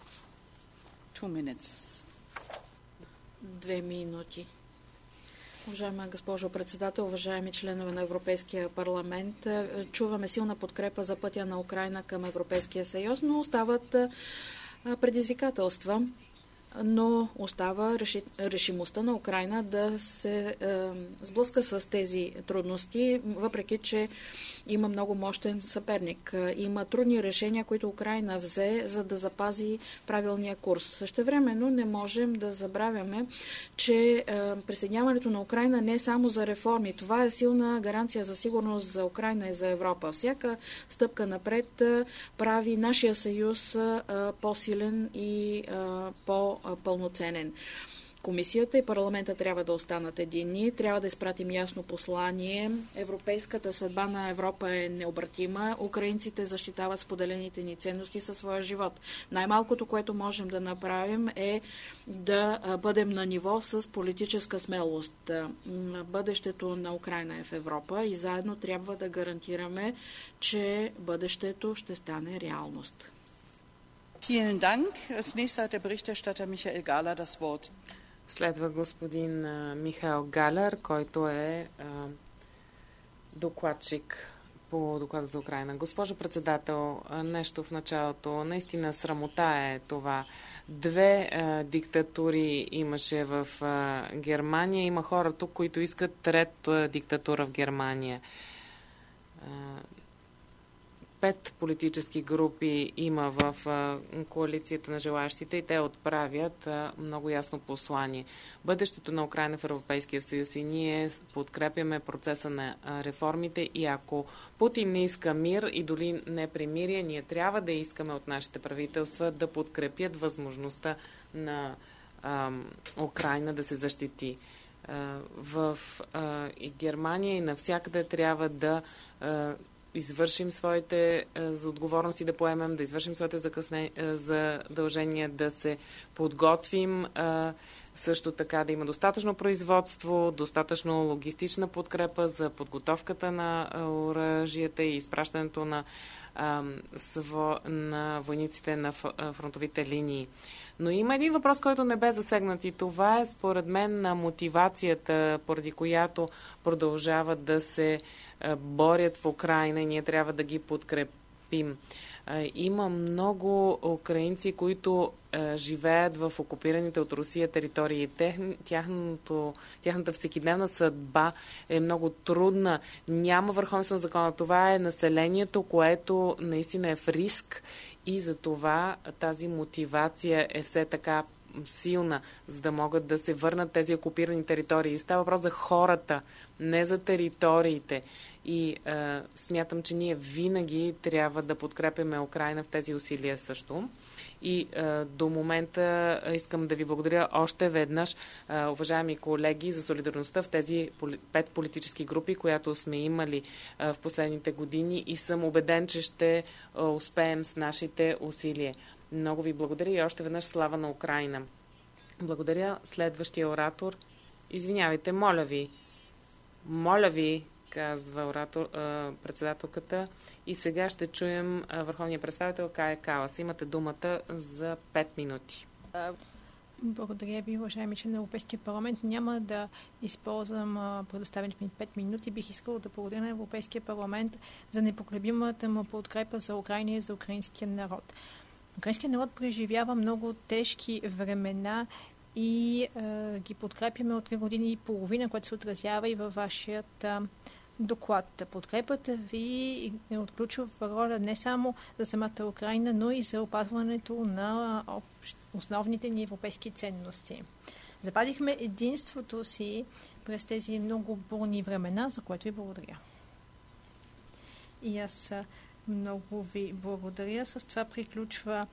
2 минути. Уважаема госпожо председател, уважаеми членове на Европейския парламент, чуваме силна подкрепа за пътя на Украйна към Европейския съюз, но остават предизвикателства. Но остава решимостта на Украйна да се сблъска с тези трудности, въпреки че има много мощен съперник. Има трудни решения, които Украйна взе, за да запази правилния курс. Същевременно не можем да забравяме, че присъединяването на Украйна не е само за реформи. Това е силна гаранция за сигурност за Украйна и за Европа. Всяка стъпка напред прави нашия съюз по-силен и по-пълноценен. Комисията и парламента трябва да останат единни, трябва да изпратим ясно послание. Европейската съдба на Европа е необратима. Украинците защитават споделените ни ценности със своя живот. Най-малкото, което можем да направим, е да бъдем на ниво с политическа смелост. Бъдещето на Украйна е в Европа и заедно трябва да гарантираме, че бъдещето ще стане реалност. Vielen Dank. Als nächster hat der Berichterstatter Michael Gahler das Wort. Следва господин Михаил Галер, който е докладчик по доклада за Украйна. Госпожо председател, нещо в началото. Наистина срамота е това. 2 диктатури имаше в Германия. Има хора тук, които искат 3 диктатура в Германия. 5 политически групи има в коалицията на желаящите и те отправят много ясно послание. Бъдещето на Украйна в Европейския съюз и ние подкрепяме процеса на реформите и ако Путин не иска мир и дори не примирие, ние трябва да искаме от нашите правителства да подкрепят възможността на Украйна да се защити. В Германия и навсякъде трябва да извършим своите отговорности, да поемем, да извършим своите задължения, да се подготвим, също така да има достатъчно производство, достатъчно логистична подкрепа за подготовката на оръжията и изпращането на войниците на фронтовите линии. Но има един въпрос, който не бе засегнат и това е според мен на мотивацията, поради която продължават да се борят в Украйна и ние трябва да ги подкрепим. Има много украинци, които живеят в окупираните от Русия територии. Тяхната всекидневна съдба е много трудна. Няма върховенство на закона. Това е населението, което наистина е в риск и за това тази мотивация е все така силна, за да могат да се върнат тези окупирани територии. Става въпрос за хората, не за териториите. И смятам, че ние винаги трябва да подкрепяме Украйна в тези усилия също. И до момента искам да ви благодаря още веднъж, уважаеми колеги, за солидарността в тези 5 политически групи, която сме имали в последните години и съм убеден, че ще успеем с нашите усилия. Много ви благодаря и още веднъж слава на Украйна. Благодаря. Следващия оратор. Извинявайте, моля ви, казва председателката. И сега ще чуем върховния представител Кая Калас. Имате думата за 5 минути. Благодаря ви, уважаеми член на Европейския парламент. Няма да използвам предоставените ми 5 минути. Бих искала да благодаря на Европейския парламент за непоколебимата му подкрепа за Украйна и за украинския народ. Украинският народ преживява много тежки времена и ги подкрепяме от 3 години и половина, което се отразява и във вашият доклад. Подкрепата ви е от ключова роля не само за самата Украйна, но и за опазването на основните ни европейски ценности. Запазихме единството си през тези много бурни времена, за което ви благодаря. И аз много ви благодаря. С това приключва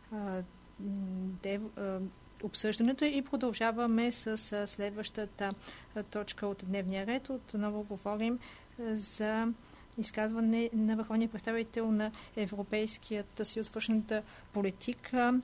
обсъждането и продължаваме с следващата точка от дневния ред. Отново говорим за изказване на върховния представител на Европейският съюз външната политика.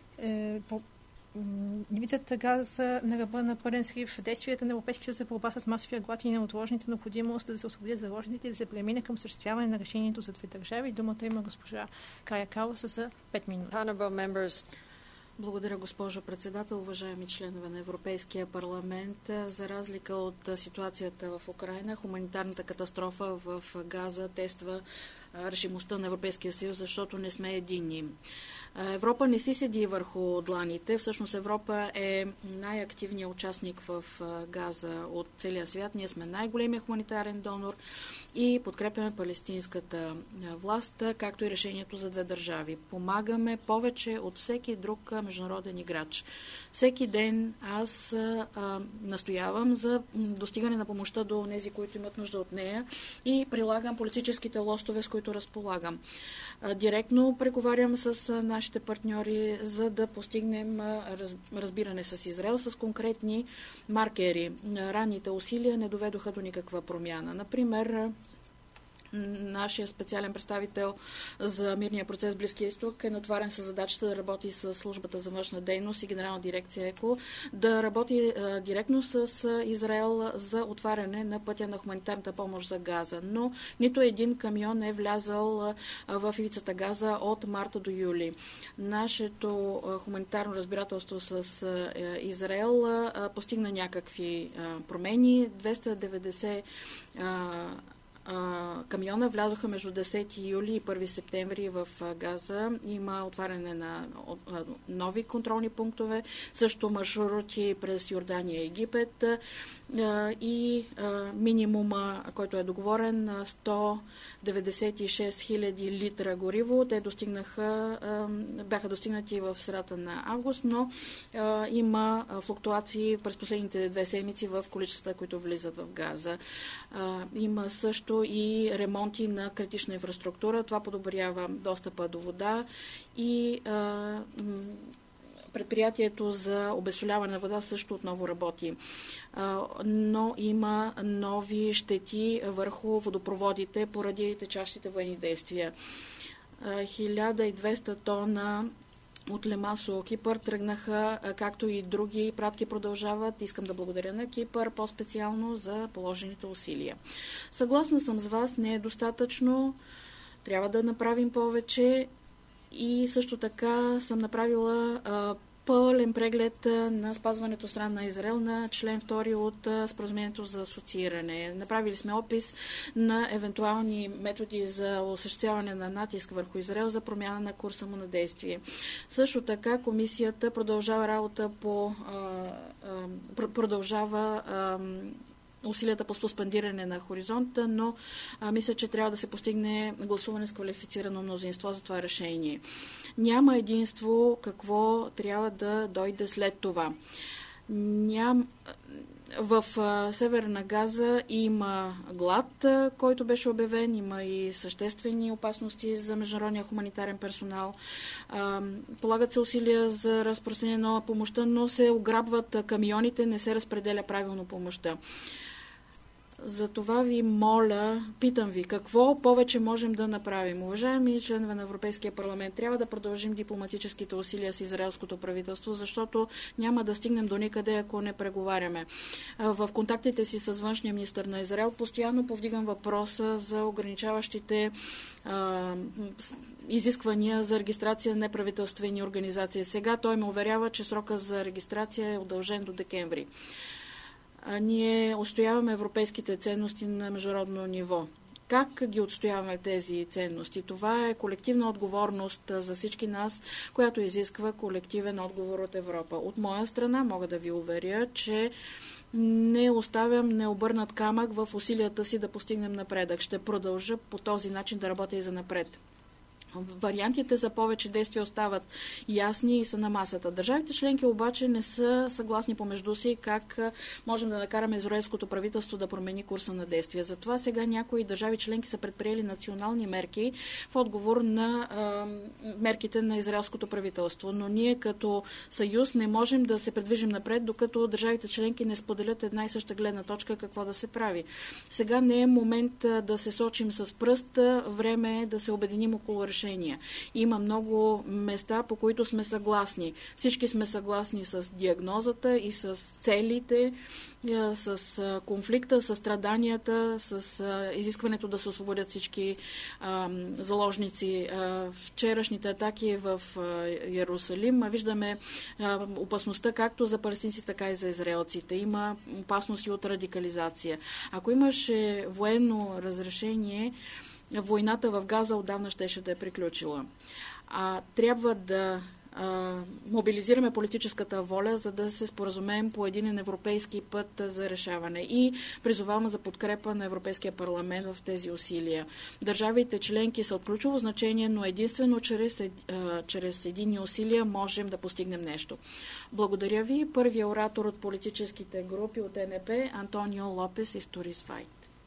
Ивицата Газа на ръба на пълен срив, действията на Европейския съюз за борба с масовия глад и неотложните необходимост да се освободят заложниците и да се премине към осъществяване на решението за 2 държави. Думата има госпожа Кая Калас за 5 минути. Благодаря, госпожо председател, уважаеми членове на Европейския парламент. За разлика от ситуацията в Украйна, хуманитарната катастрофа в Газа тества решимостта на Европейския съюз, защото не сме единни. Европа не си седи върху дланите. Всъщност Европа е най-активният участник в Газа от целия свят. Ние сме най-големият хуманитарен донор и подкрепяме палестинската власт, както и решението за 2 държави. Помагаме повече от всеки друг международен играч. Всеки ден аз настоявам за достигане на помощта до тези, които имат нужда от нея и прилагам политическите лостове, с които разполагам. Директно преговарям с нашите партньори, за да постигнем разбиране с Израел с конкретни маркери. Ранните усилия не доведоха до никаква промяна. Например, нашия специален представител за мирния процес в Близкия изток е натоварен с задачата да работи с службата за външна дейност и генерална дирекция ЕКО, да работи директно с Израел за отваряне на пътя на хуманитарната помощ за Газа. Но нито един камион не е влязал в ивицата Газа от марта до юли. Нашето хуманитарно разбирателство с Израел постигна някакви промени. 290 камиона влязоха между 10 юли и 1 септември в Газа. Има отваряне на нови контролни пунктове, също маршрути през Йордания и Египет и минимума, който е договорен, 196 000 литра гориво. Те бяха достигнати в средата на август, но има флуктуации през последните 2 седмици в количествата, които влизат в Газа. Има също и ремонти на критична инфраструктура. Това подобрява достъпа до вода и предприятието за обезсоляване на вода също отново работи. Но има нови щети върху водопроводите поради течащите военни действия. 1200 тона от Лемасо, Кипър тръгнаха, както и други пратки продължават. Искам да благодаря на Кипър по-специално за положените усилия. Съгласна съм с вас, не е достатъчно. Трябва да направим повече и също така съм направила пълен преглед на спазването страна на Израел на член 2 от споразумението за асоцииране. Направили сме опис на евентуални методи за осъществяване на натиск върху Израел за промяна на курса му на действие. Също така комисията продължава работа по усилията по суспендиране на хоризонта, но мисля, че трябва да се постигне гласуване с квалифицирано мнозинство за това решение. Няма единство какво трябва да дойде след това. В Северна Газа има глад, който беше обявен, има и съществени опасности за международния хуманитарен персонал. Полагат се усилия за разпространение на помощта, но се ограбват камионите, не се разпределя правилно помощта. Затова ви моля, питам ви, какво повече можем да направим? Уважаеми членове на Европейския парламент, трябва да продължим дипломатическите усилия с израелското правителство, защото няма да стигнем до никъде, ако не преговаряме. В контактите си с външния министър на Израел постоянно повдигам въпроса за ограничаващите изисквания за регистрация на неправителствени организации. Сега той ме уверява, че срока за регистрация е удължен до декември. Ние отстояваме европейските ценности на международно ниво. Как ги отстояваме тези ценности? Това е колективна отговорност за всички нас, която изисква колективен отговор от Европа. От моя страна мога да ви уверя, че не оставям необърнат камък в усилията си да постигнем напредък. Ще продължа по този начин да работя и за напред. Вариантите за повече действия остават ясни и са на масата. Държавите членки обаче не са съгласни помежду си как можем да накараме израелското правителство да промени курса на действие. Затова сега някои държави членки са предприели национални мерки в отговор на мерките на израелското правителство. Но ние като съюз не можем да се придвижим напред, докато държавите членки не споделят една и съща гледна точка какво да се прави. Сега не е момент да се сочим с пръст, време е да се обединим около решения. Има много места, по които сме съгласни. Всички сме съгласни с диагнозата и с целите, с конфликта, с страданията, с изискването да се освободят всички заложници. Вчерашните атаки в Йерусалим виждаме опасността както за палестинците, така и за израелците. Има опасности от радикализация. Ако имаше военно разрешение, войната в Газа отдавна щеше да е приключила. Трябва да мобилизираме политическата воля, за да се споразумеем по един европейски път за решаване. И призоваваме за подкрепа на Европейския парламент в тези усилия. Държавите членки са от ключово значение, но единствено чрез единни усилия можем да постигнем нещо. Благодаря ви. Първият оратор от политическите групи от НП Антонио Лопес Историс Вайт.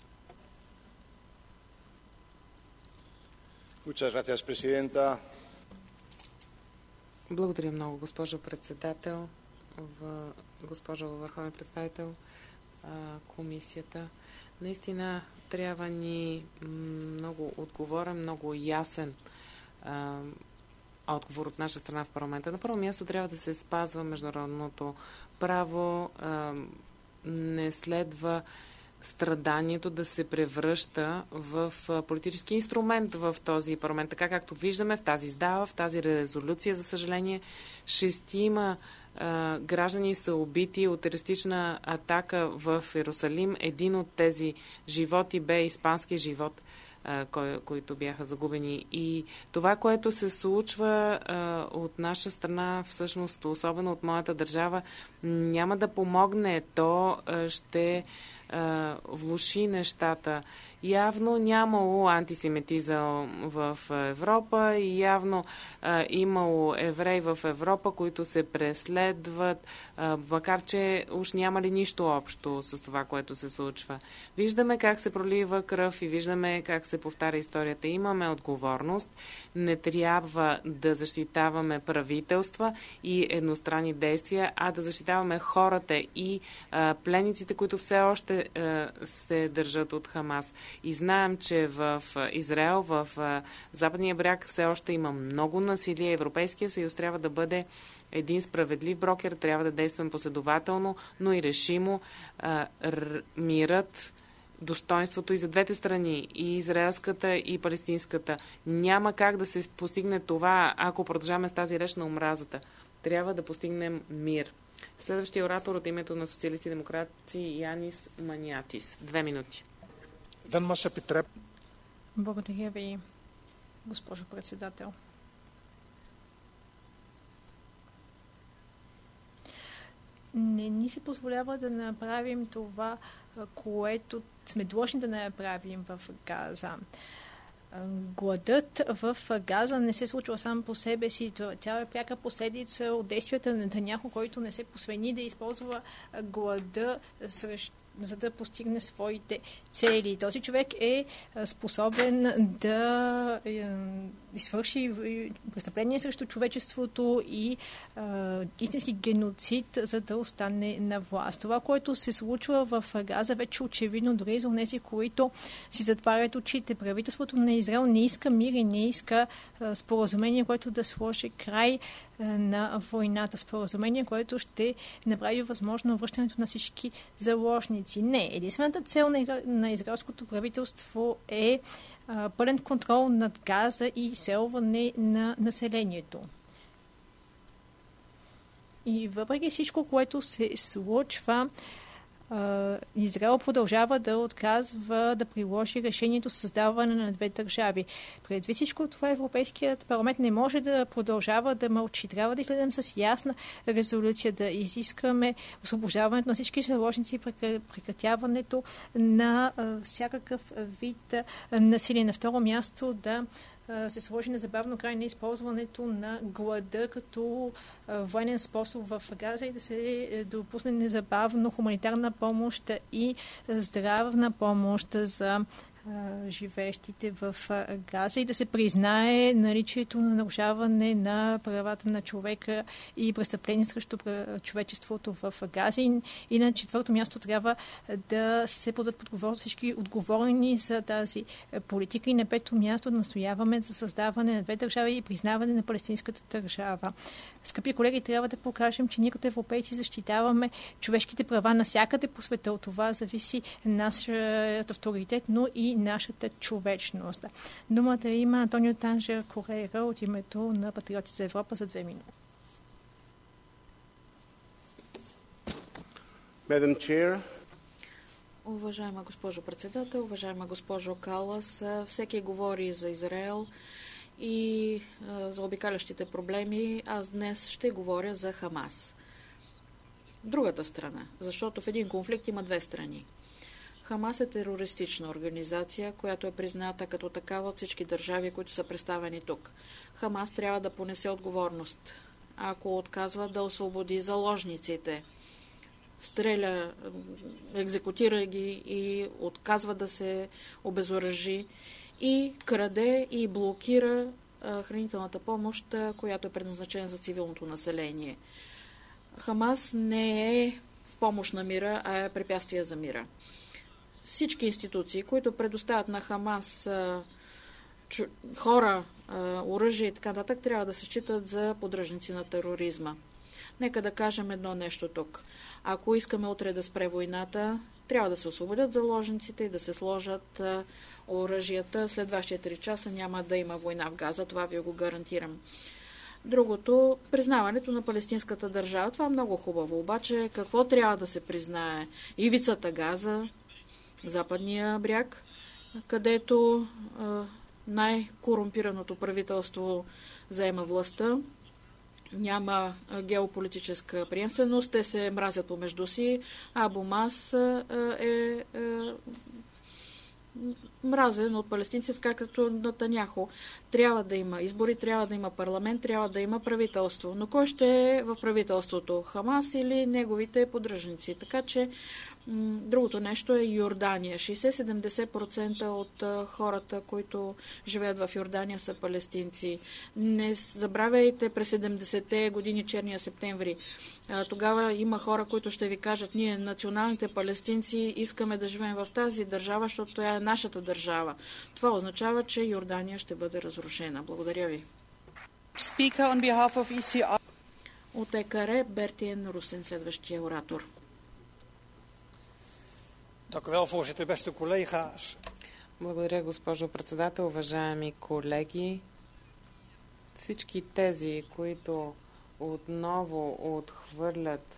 Благодаря много, госпожо председател, госпожо върховен представител, комисията. Наистина трябва ни много отговорен, много ясен отговор от наша страна в парламента. На първо място трябва да се спазва международното право, не следва страданието да се превръща в политически инструмент в този парламент. Така както виждаме в тази зала, в тази резолюция, за съжаление, 6 граждани са убити от терористична атака в Йерусалим. Един от тези животи бе испански живот, които бяха загубени. И това, което се случва от наша страна, всъщност, особено от моята държава, няма да помогне. То ще влоши нещата. Явно нямало антисемитизъм в Европа и явно имало евреи в Европа, които се преследват, макар че уж няма ли нищо общо с това, което се случва. Виждаме как се пролива кръв и виждаме как се повтаря историята. Имаме отговорност. Не трябва да защитаваме правителства и едностранни действия, а да защитаваме хората и пленниците, които все още се държат от Хамас. И знаем, че в Израел, в Западния бряг все още има много насилие. Европейския съюз трябва да бъде един справедлив брокер, трябва да действаме последователно, но и решимо. Мирът, достоинството и за двете страни, и израелската, и палестинската. Няма как да се постигне това, ако продължаваме с тази реч на омразата. Трябва да постигнем мир. Следващия оратор от името на социалисти и демократи Янис Маниатис. 2 минути. Благодаря ви, госпожо председател. Не ни се позволява да направим това, което сме длъжни да направим в Газа. Гладът в Газа не се случва сам по себе си. Тя е пряка последица от действията на Нетаняху, който не се посвени да използва глада за да постигне своите цели. Този човек е способен да извърши престъпление срещу човечеството и истински геноцид, за да остане на власт. Това, което се случва в Газа, вече очевидно дори за тези, които си затварят очите. Правителството на Израел не иска мир и не иска споразумение, което да сложи край на войната. Споразумение, което ще направи възможно връщането на всички заложници. Не. Единствената цел на израелското правителство е пълен контрол над Газа и изселване на населението. И въпреки всичко, което се случва, Израел продължава да отказва да приложи решението за създаване на 2 държави. Предвид всичко това, Европейският парламент не може да продължава да мълчи. Трябва да изгледам с ясна резолюция, да изискаме освобождаването на всички заложници и прекратяването на всякакъв вид насилие. На второ място да се сложи незабавно край на използването на глада като военен способ в Газа и да се допусне незабавно хуманитарна помощ и здравна помощ за живеещите в Газа и да се признае наличието на нарушаване на правата на човека и престъпления срещу човечеството в Газа. И на 4-то място трябва да се подадат под отговорност всички отговорни за тази политика и на 5-то място да настояваме за създаване на 2 държави и признаване на палестинската държава. Скъпи колеги, трябва да покажем, че ние като европейци защитаваме човешките права навсякъде по света. От това зависи нашият авторитет, но и нашата човечност. Думата има Антонио Танжер Корейра от името на Патриоти за Европа за 2 минути. Уважаема госпожо председател, уважаема госпожо Калас, всеки говори за Израел и за обикалящите проблеми. Аз днес ще говоря за Хамас. Другата страна, защото в един конфликт има 2 страни. Хамас е терористична организация, която е призната като такава от всички държави, които са представени тук. Хамас трябва да понесе отговорност. Ако отказва да освободи заложниците, стреля, екзекутира ги и отказва да се обезоръжи и краде и блокира хранителната помощ, която е предназначена за цивилното население. Хамас не е в помощ на мира, а е препятствие за мира. Всички институции, които предоставят на Хамас хора, оръжие и така нататък, трябва да се считат за поддръжници на тероризма. Нека да кажем едно нещо тук. Ако искаме утре да спре войната, трябва да се освободят заложниците и да се сложат оръжията. След 24 часа няма да има война в Газа, това ви го гарантирам. Другото, признаването на палестинската държава. Това е много хубаво. Обаче какво трябва да се признае? Ивицата Газа, Западния бряг, където най-корумпираното правителство заема властта. Няма геополитическа приемственост, те се мразят помежду си. Абу Мас е мразен от палестинците, така като Нетаняху. Трябва да има избори, трябва да има парламент, трябва да има правителство. Но кой ще е в правителството? Хамас или неговите поддръжници? Така че другото нещо е Йордания. 60-70% от хората, които живеят в Йордания, са палестинци. Не забравяйте през 70-те години Черния септември. Тогава има хора, които ще ви кажат, ние, националните палестинци, искаме да живеем в тази държава, защото тя е нашата държава. Това означава, че Йордания ще бъде разрушена. Благодаря ви. От ЕКР Бертиен Русен, следващия оратор. Благодаря, госпожо председател, уважаеми колеги. Всички тези, които отново отхвърлят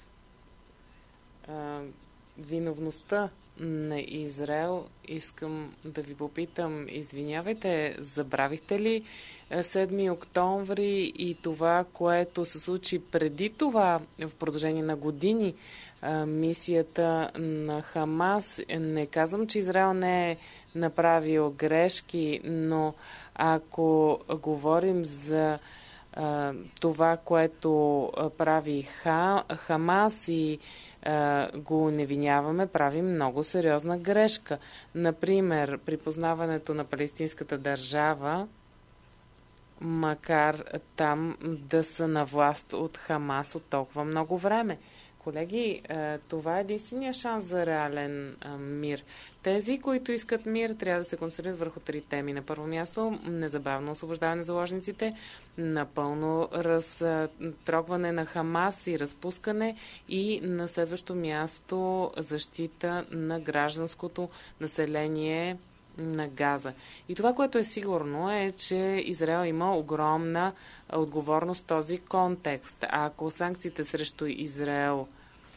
виновността на Израел, искам да ви попитам, извинявайте, забравихте ли 7 октомври и това, което се случи преди това в продължение на години, мисията на Хамас? Не казвам, че Израел не е направил грешки, но ако говорим за това, което прави Хамас и го невиняваме, правим много сериозна грешка. Например, припознаването на палестинската държава, макар там да са на власт от Хамас от толкова много време. Колеги, това е единствения шанс за реален мир. Тези, които искат мир, трябва да се концентрират върху 3 теми. На първо място, незабавно освобождаване на заложниците, напълно разтрогване на Хамас и разпускане, и на следващо място защита на гражданското население на Газа. И това, което е сигурно, е, че Израел има огромна отговорност в този контекст. А ако санкциите срещу Израел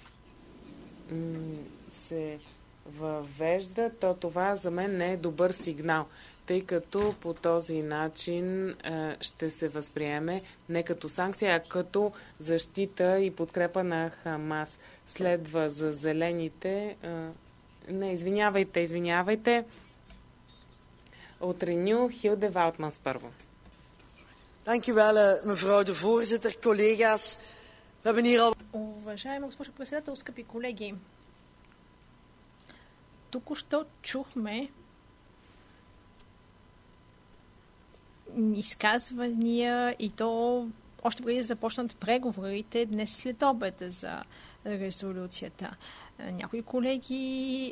се въвежда, то това за мен не е добър сигнал, тъй като по този начин ще се възприеме не като санкция, а като защита и подкрепа на Хамас. Следва за зелените. Не, извинявайте. От Реню, Хилде Ваутманс първо. Dank u wel, mevrouw de voorzitter, collega's. We hebben hier al... Уважаема госпожо председател, скъпи колеги, току-що чухме изказвания и то още преди да започнат преговорите днес след обед за резолюцията. Някои колеги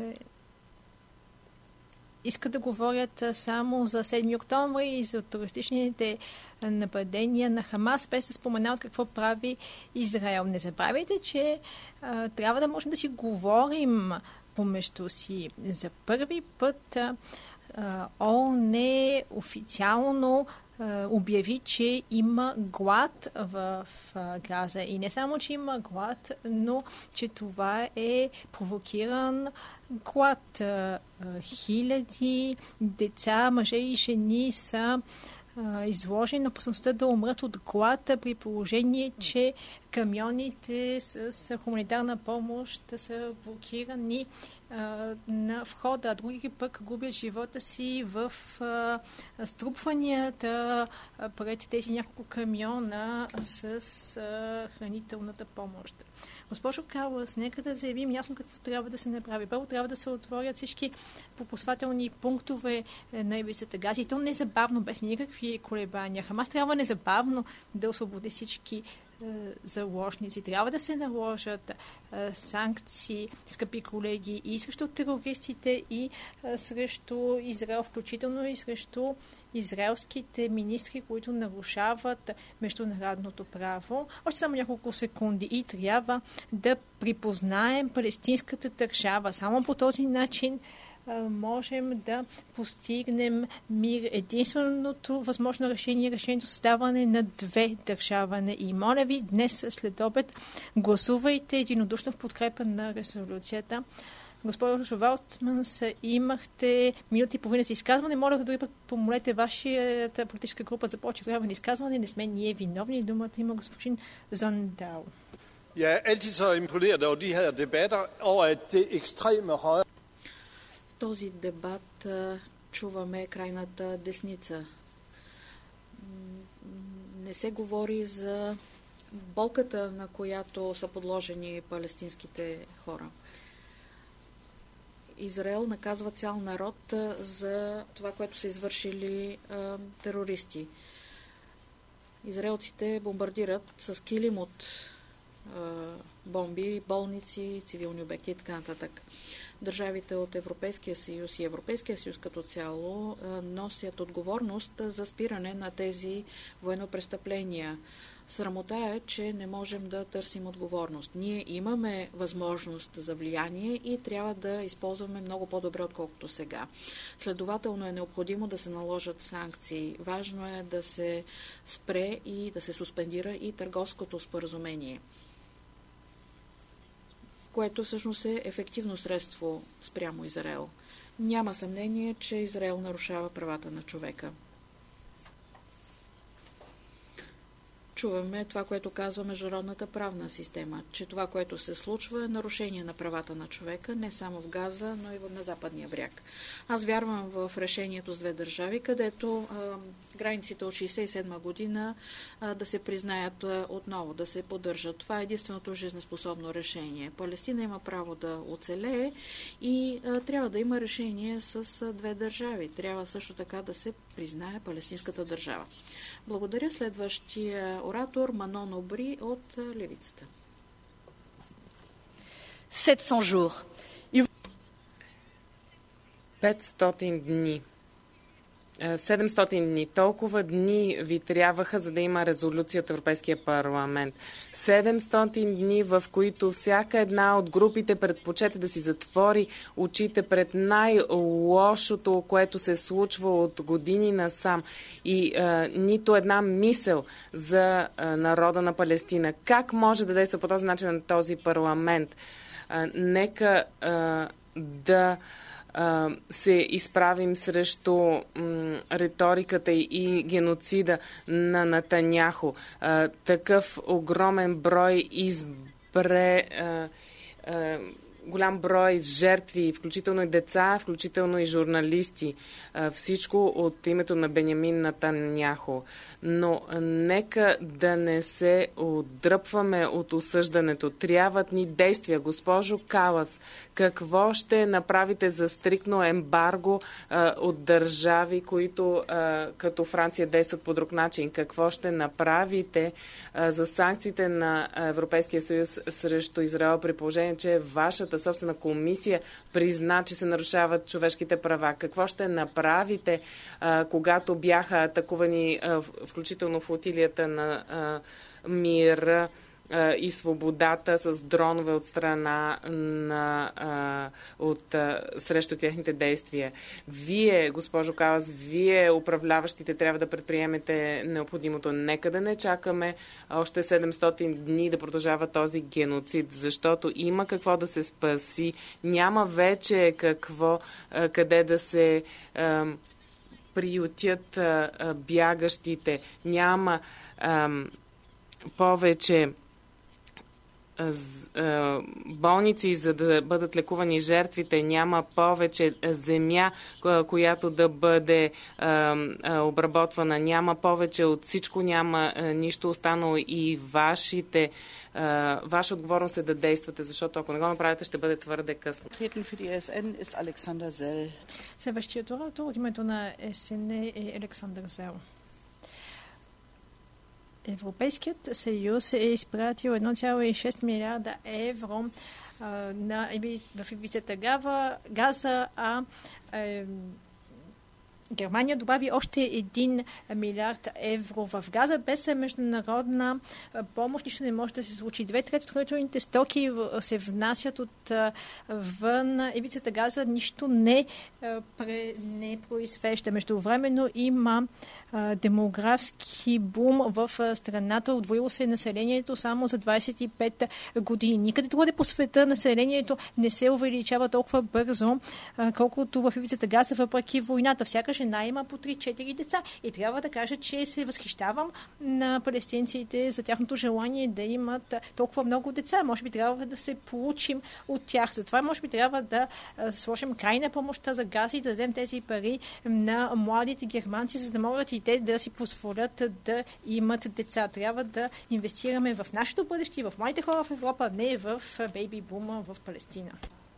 искат да говорят само за 7 октомври и за терористичните нападения на Хамас, без да споменават какво прави Израел. Не забравяйте, че трябва да можем да си говорим помежду си. За първи път ООН официално обяви, че има глад в Газа. И не само, че има глад, но че това е провокиран глад. Хиляди деца, мъже и жени са изложени на опасността да умрат от глад, при положение, че камионите с хуманитарна помощ са блокирани на входа, а други пък губят живота си в струпванията пред тези няколко камиона с хранителната помощ. Госпожо Калас, нека да заявим ясно какво трябва да се направи. Първо трябва да се отворят всички пропускателни пунктове на ивицата Газа, и то незабавно, без никакви колебания. Хамас трябва незабавно да освободи всички заложници. Трябва да се наложат санкции, скъпи колеги, и срещу терористите, и срещу Израел, включително и срещу израелските министри, които нарушават международното право. Още само няколко секунди и трябва да припознаем палестинската държава. Само по този начин можем да постигнем мир. Единственото възможно решение е решението създаване на 2 държавани. И моля ви, днес след обед гласувайте единодушно в подкрепа на резолюцията. Госпожо Валтманс, имахте минути и половина за изказване. Моля да дори помолете вашата политическа група за повече време на изказване. Не сме ние виновни. Думата има господин Зондал. Jeg er altid så imponeret over de her debatter, over at det ekstreme højre. В този дебат чуваме крайната десница. Не се говори за болката, на която са подложени палестинските хора. Израел наказва цял народ за това, което са извършили терористи. Израелците бомбардират с килим от бомби, болници, цивилни обекти и така нататък. Държавите от Европейския съюз и Европейския съюз като цяло носят отговорност за спиране на тези военно престъпления. Срамота е, че не можем да търсим отговорност. Ние имаме възможност за влияние и трябва да използваме много по-добре, отколкото сега. Следователно е необходимо да се наложат санкции. Важно е да се спре и да се суспендира и търговското споразумение, което всъщност е ефективно средство спрямо Израел. Няма съмнение, че Израел нарушава правата на човека. Чуваме това, което казва международната правна система, че това, което се случва, е нарушение на правата на човека, не само в Газа, но и на Западния бряг. Аз вярвам в решението с две държави, където границите от 1967 година да се признаят отново, да се поддържат. Това е единственото жизнеспособно решение. Палестина има право да оцелее и трябва да има решение с две държави. Трябва също така да се признае палестинската държава. Благодаря. Следващия оратор Манон Обри от Левицата. 700 jours. 500 дни. 700 дни. Толкова дни ви трябваха, за да има резолюция от Европейския парламент. 700 дни, в които всяка една от групите предпочете да си затвори очите пред най-лошото, което се случва от години насам. И нито една мисъл за народа на Палестина. Как може да действа по този начин на този парламент? Нека да се изправим срещу риториката и геноцида на Нетаняху. Такъв огромен брой голям брой жертви, включително и деца, включително и журналисти. Всичко от името на Бенямин Нетаняху. Но нека да не се отдръпваме от осъждането. Трябват ни действия. Госпожо Калас, какво ще направите за стриктно ембарго от държави, които като Франция действат по друг начин? Какво ще направите за санкциите на Европейския съюз срещу Израел при положение, че вашата собствена комисия призна, че се нарушават човешките права? Какво ще направите, когато бяха атакувани включително флотилията на мира и свободата с дронове от страна срещу техните действия? Вие, госпожо Калас, вие, управляващите, трябва да предприемете необходимото. Нека да не чакаме още 700 дни да продължава този геноцид, защото има какво да се спаси. Няма вече къде да се приютят бягащите. Няма повече болници, за да бъдат лекувани жертвите. Няма повече земя, която да бъде обработвана. Няма повече от всичко, няма нищо останало и ваша отговорност е да действате, защото ако не го направите, ще бъде твърде късно. Следващият оратор от името на СН е Александър Зел. Европейският съюз е изпратил 1,6 милиарда евро в ивицата Газа, а Германия добави още 1 милиард евро в Газа. Без международна помощ нищо не може да се случи. 2/3 от хранителните стоки се внасят от вън. Ивицата Газа нищо не произвежда. Междувременно има демографски бум в страната. Удвоило се населението само за 25 години. Никъде другаде по света населението не се увеличава толкова бързо, колкото в ивицата Газа, въпреки войната. Всяка жена има по 3-4 деца. И трябва да кажа, че се възхищавам на палестинците за тяхното желание да имат толкова много деца. Може би трябва да се получим от тях. Затова може би трябва да сложим край на помощта за Газа и да дадем тези пари на младите германци, за да могат и те да си позволят да имат деца. Трябва да инвестираме в нашето бъдеще и в младите хора в Европа, не в бейби бума в Палестина.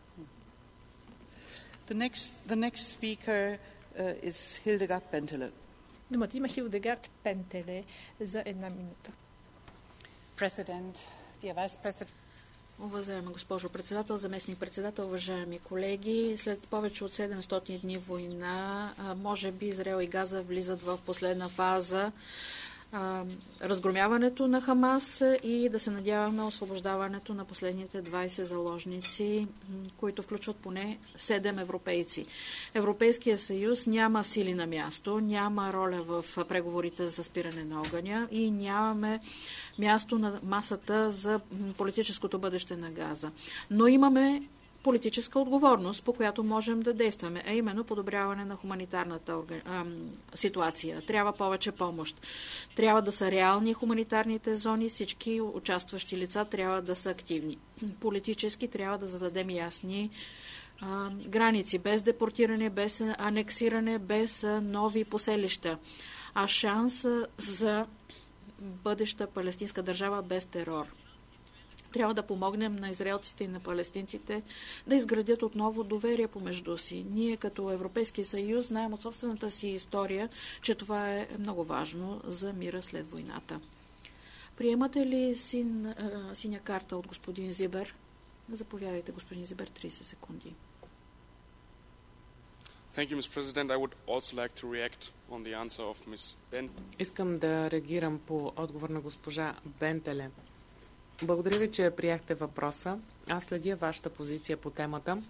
The next speaker is Hildegard Bentele. Думата има Хилдегард Пентеле за 1 минута. President, dear Vice President. Уважаема госпожо председател, заместник председател, уважаеми колеги, след повече от 700 дни война, може би Израел и Газа влизат в последна фаза разгромяването на Хамас и да се надяваме освобождаването на последните 20 заложници, които включват поне 7 европейци. Европейския съюз няма сили на място, няма роля в преговорите за спиране на огъня и нямаме място на масата за политическото бъдеще на Газа. Но имаме политическа отговорност, по която можем да действаме, а именно подобряване на хуманитарната ситуация. Трябва повече помощ. Трябва да са реални хуманитарните зони, всички участващи лица трябва да са активни. Политически трябва да зададем ясни граници, без депортиране, без анексиране, без нови поселища, а шанс за бъдеща палестинска държава без терор. Трябва да помогнем на израелците и на палестинците да изградят отново доверие помежду си. Ние като Европейски съюз знаем от собствената си история, че това е много важно за мира след войната. Приемате ли синя карта от господин Зибер? Заповядайте, господин Зибер, 30 секунди. Thank you, Mr. President. I would also like to react on the answer of Ms. Ben. Искам да реагирам по отговор на госпожа Бентеле. Благодаря ви, че приехте въпроса. Аз следя вашата позиция по темата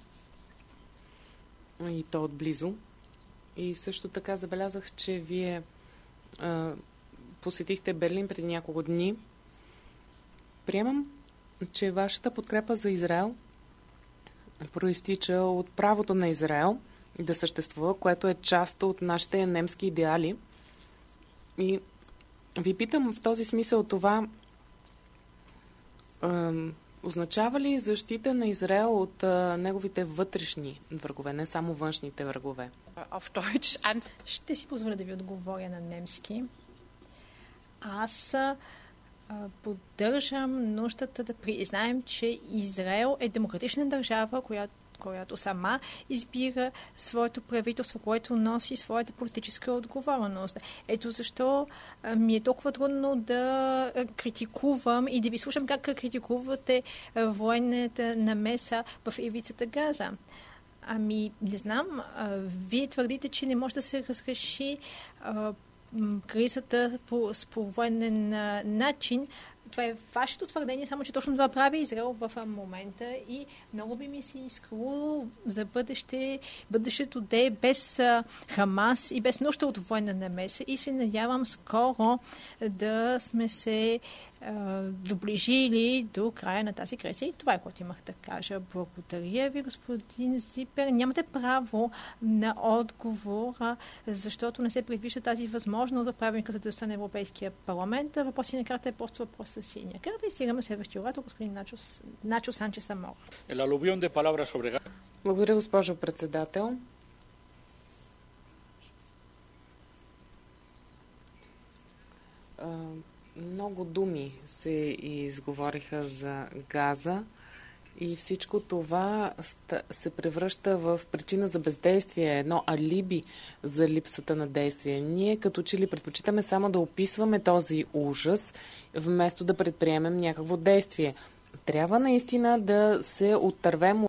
и то отблизо. И също така забелязах, че вие посетихте Берлин преди няколко дни. Приемам, че вашата подкрепа за Израел проистича от правото на Израел да съществува, което е част от нашите немски идеали. И ви питам в този смисъл това означава ли защита на Израел от неговите вътрешни врагове, не само външните врагове? Ще си позволя да ви отговоря на немски. Аз поддържам нуждата да признаем, че Израел е демократична държава, която сама избира своето правителство, което носи своята политическа отговорност. Ето защо ми е толкова трудно да критикувам и да ви слушам как критикувате военната намеса в ивицата Газа. Ами, не знам, вие твърдите, че не може да се разреши кризата по военен начин. Това е вашето твърдение, само че точно това прави Израел в момента и много би ми се искало за бъдещето да е без Хамас и без нужда от военна намеса и се надявам скоро да сме се доближили до края на тази криза. И това е, което имах да кажа. Благодаря ви, господин Зипер. Нямате право на отговор, защото не се предвижда тази възможност да правим за дейността на Европейския парламент. Въпросът на карта е просто въпрос с синя карта и стигаме следващия оратор, господин Начо Санчес Амор. Благодаря, госпожо председател. Много думи се изговориха за Газа и всичко това се превръща в причина за бездействие, едно алиби за липсата на действие. Ние като че ли предпочитаме само да описваме този ужас, вместо да предприемем някакво действие. Трябва наистина да се отървем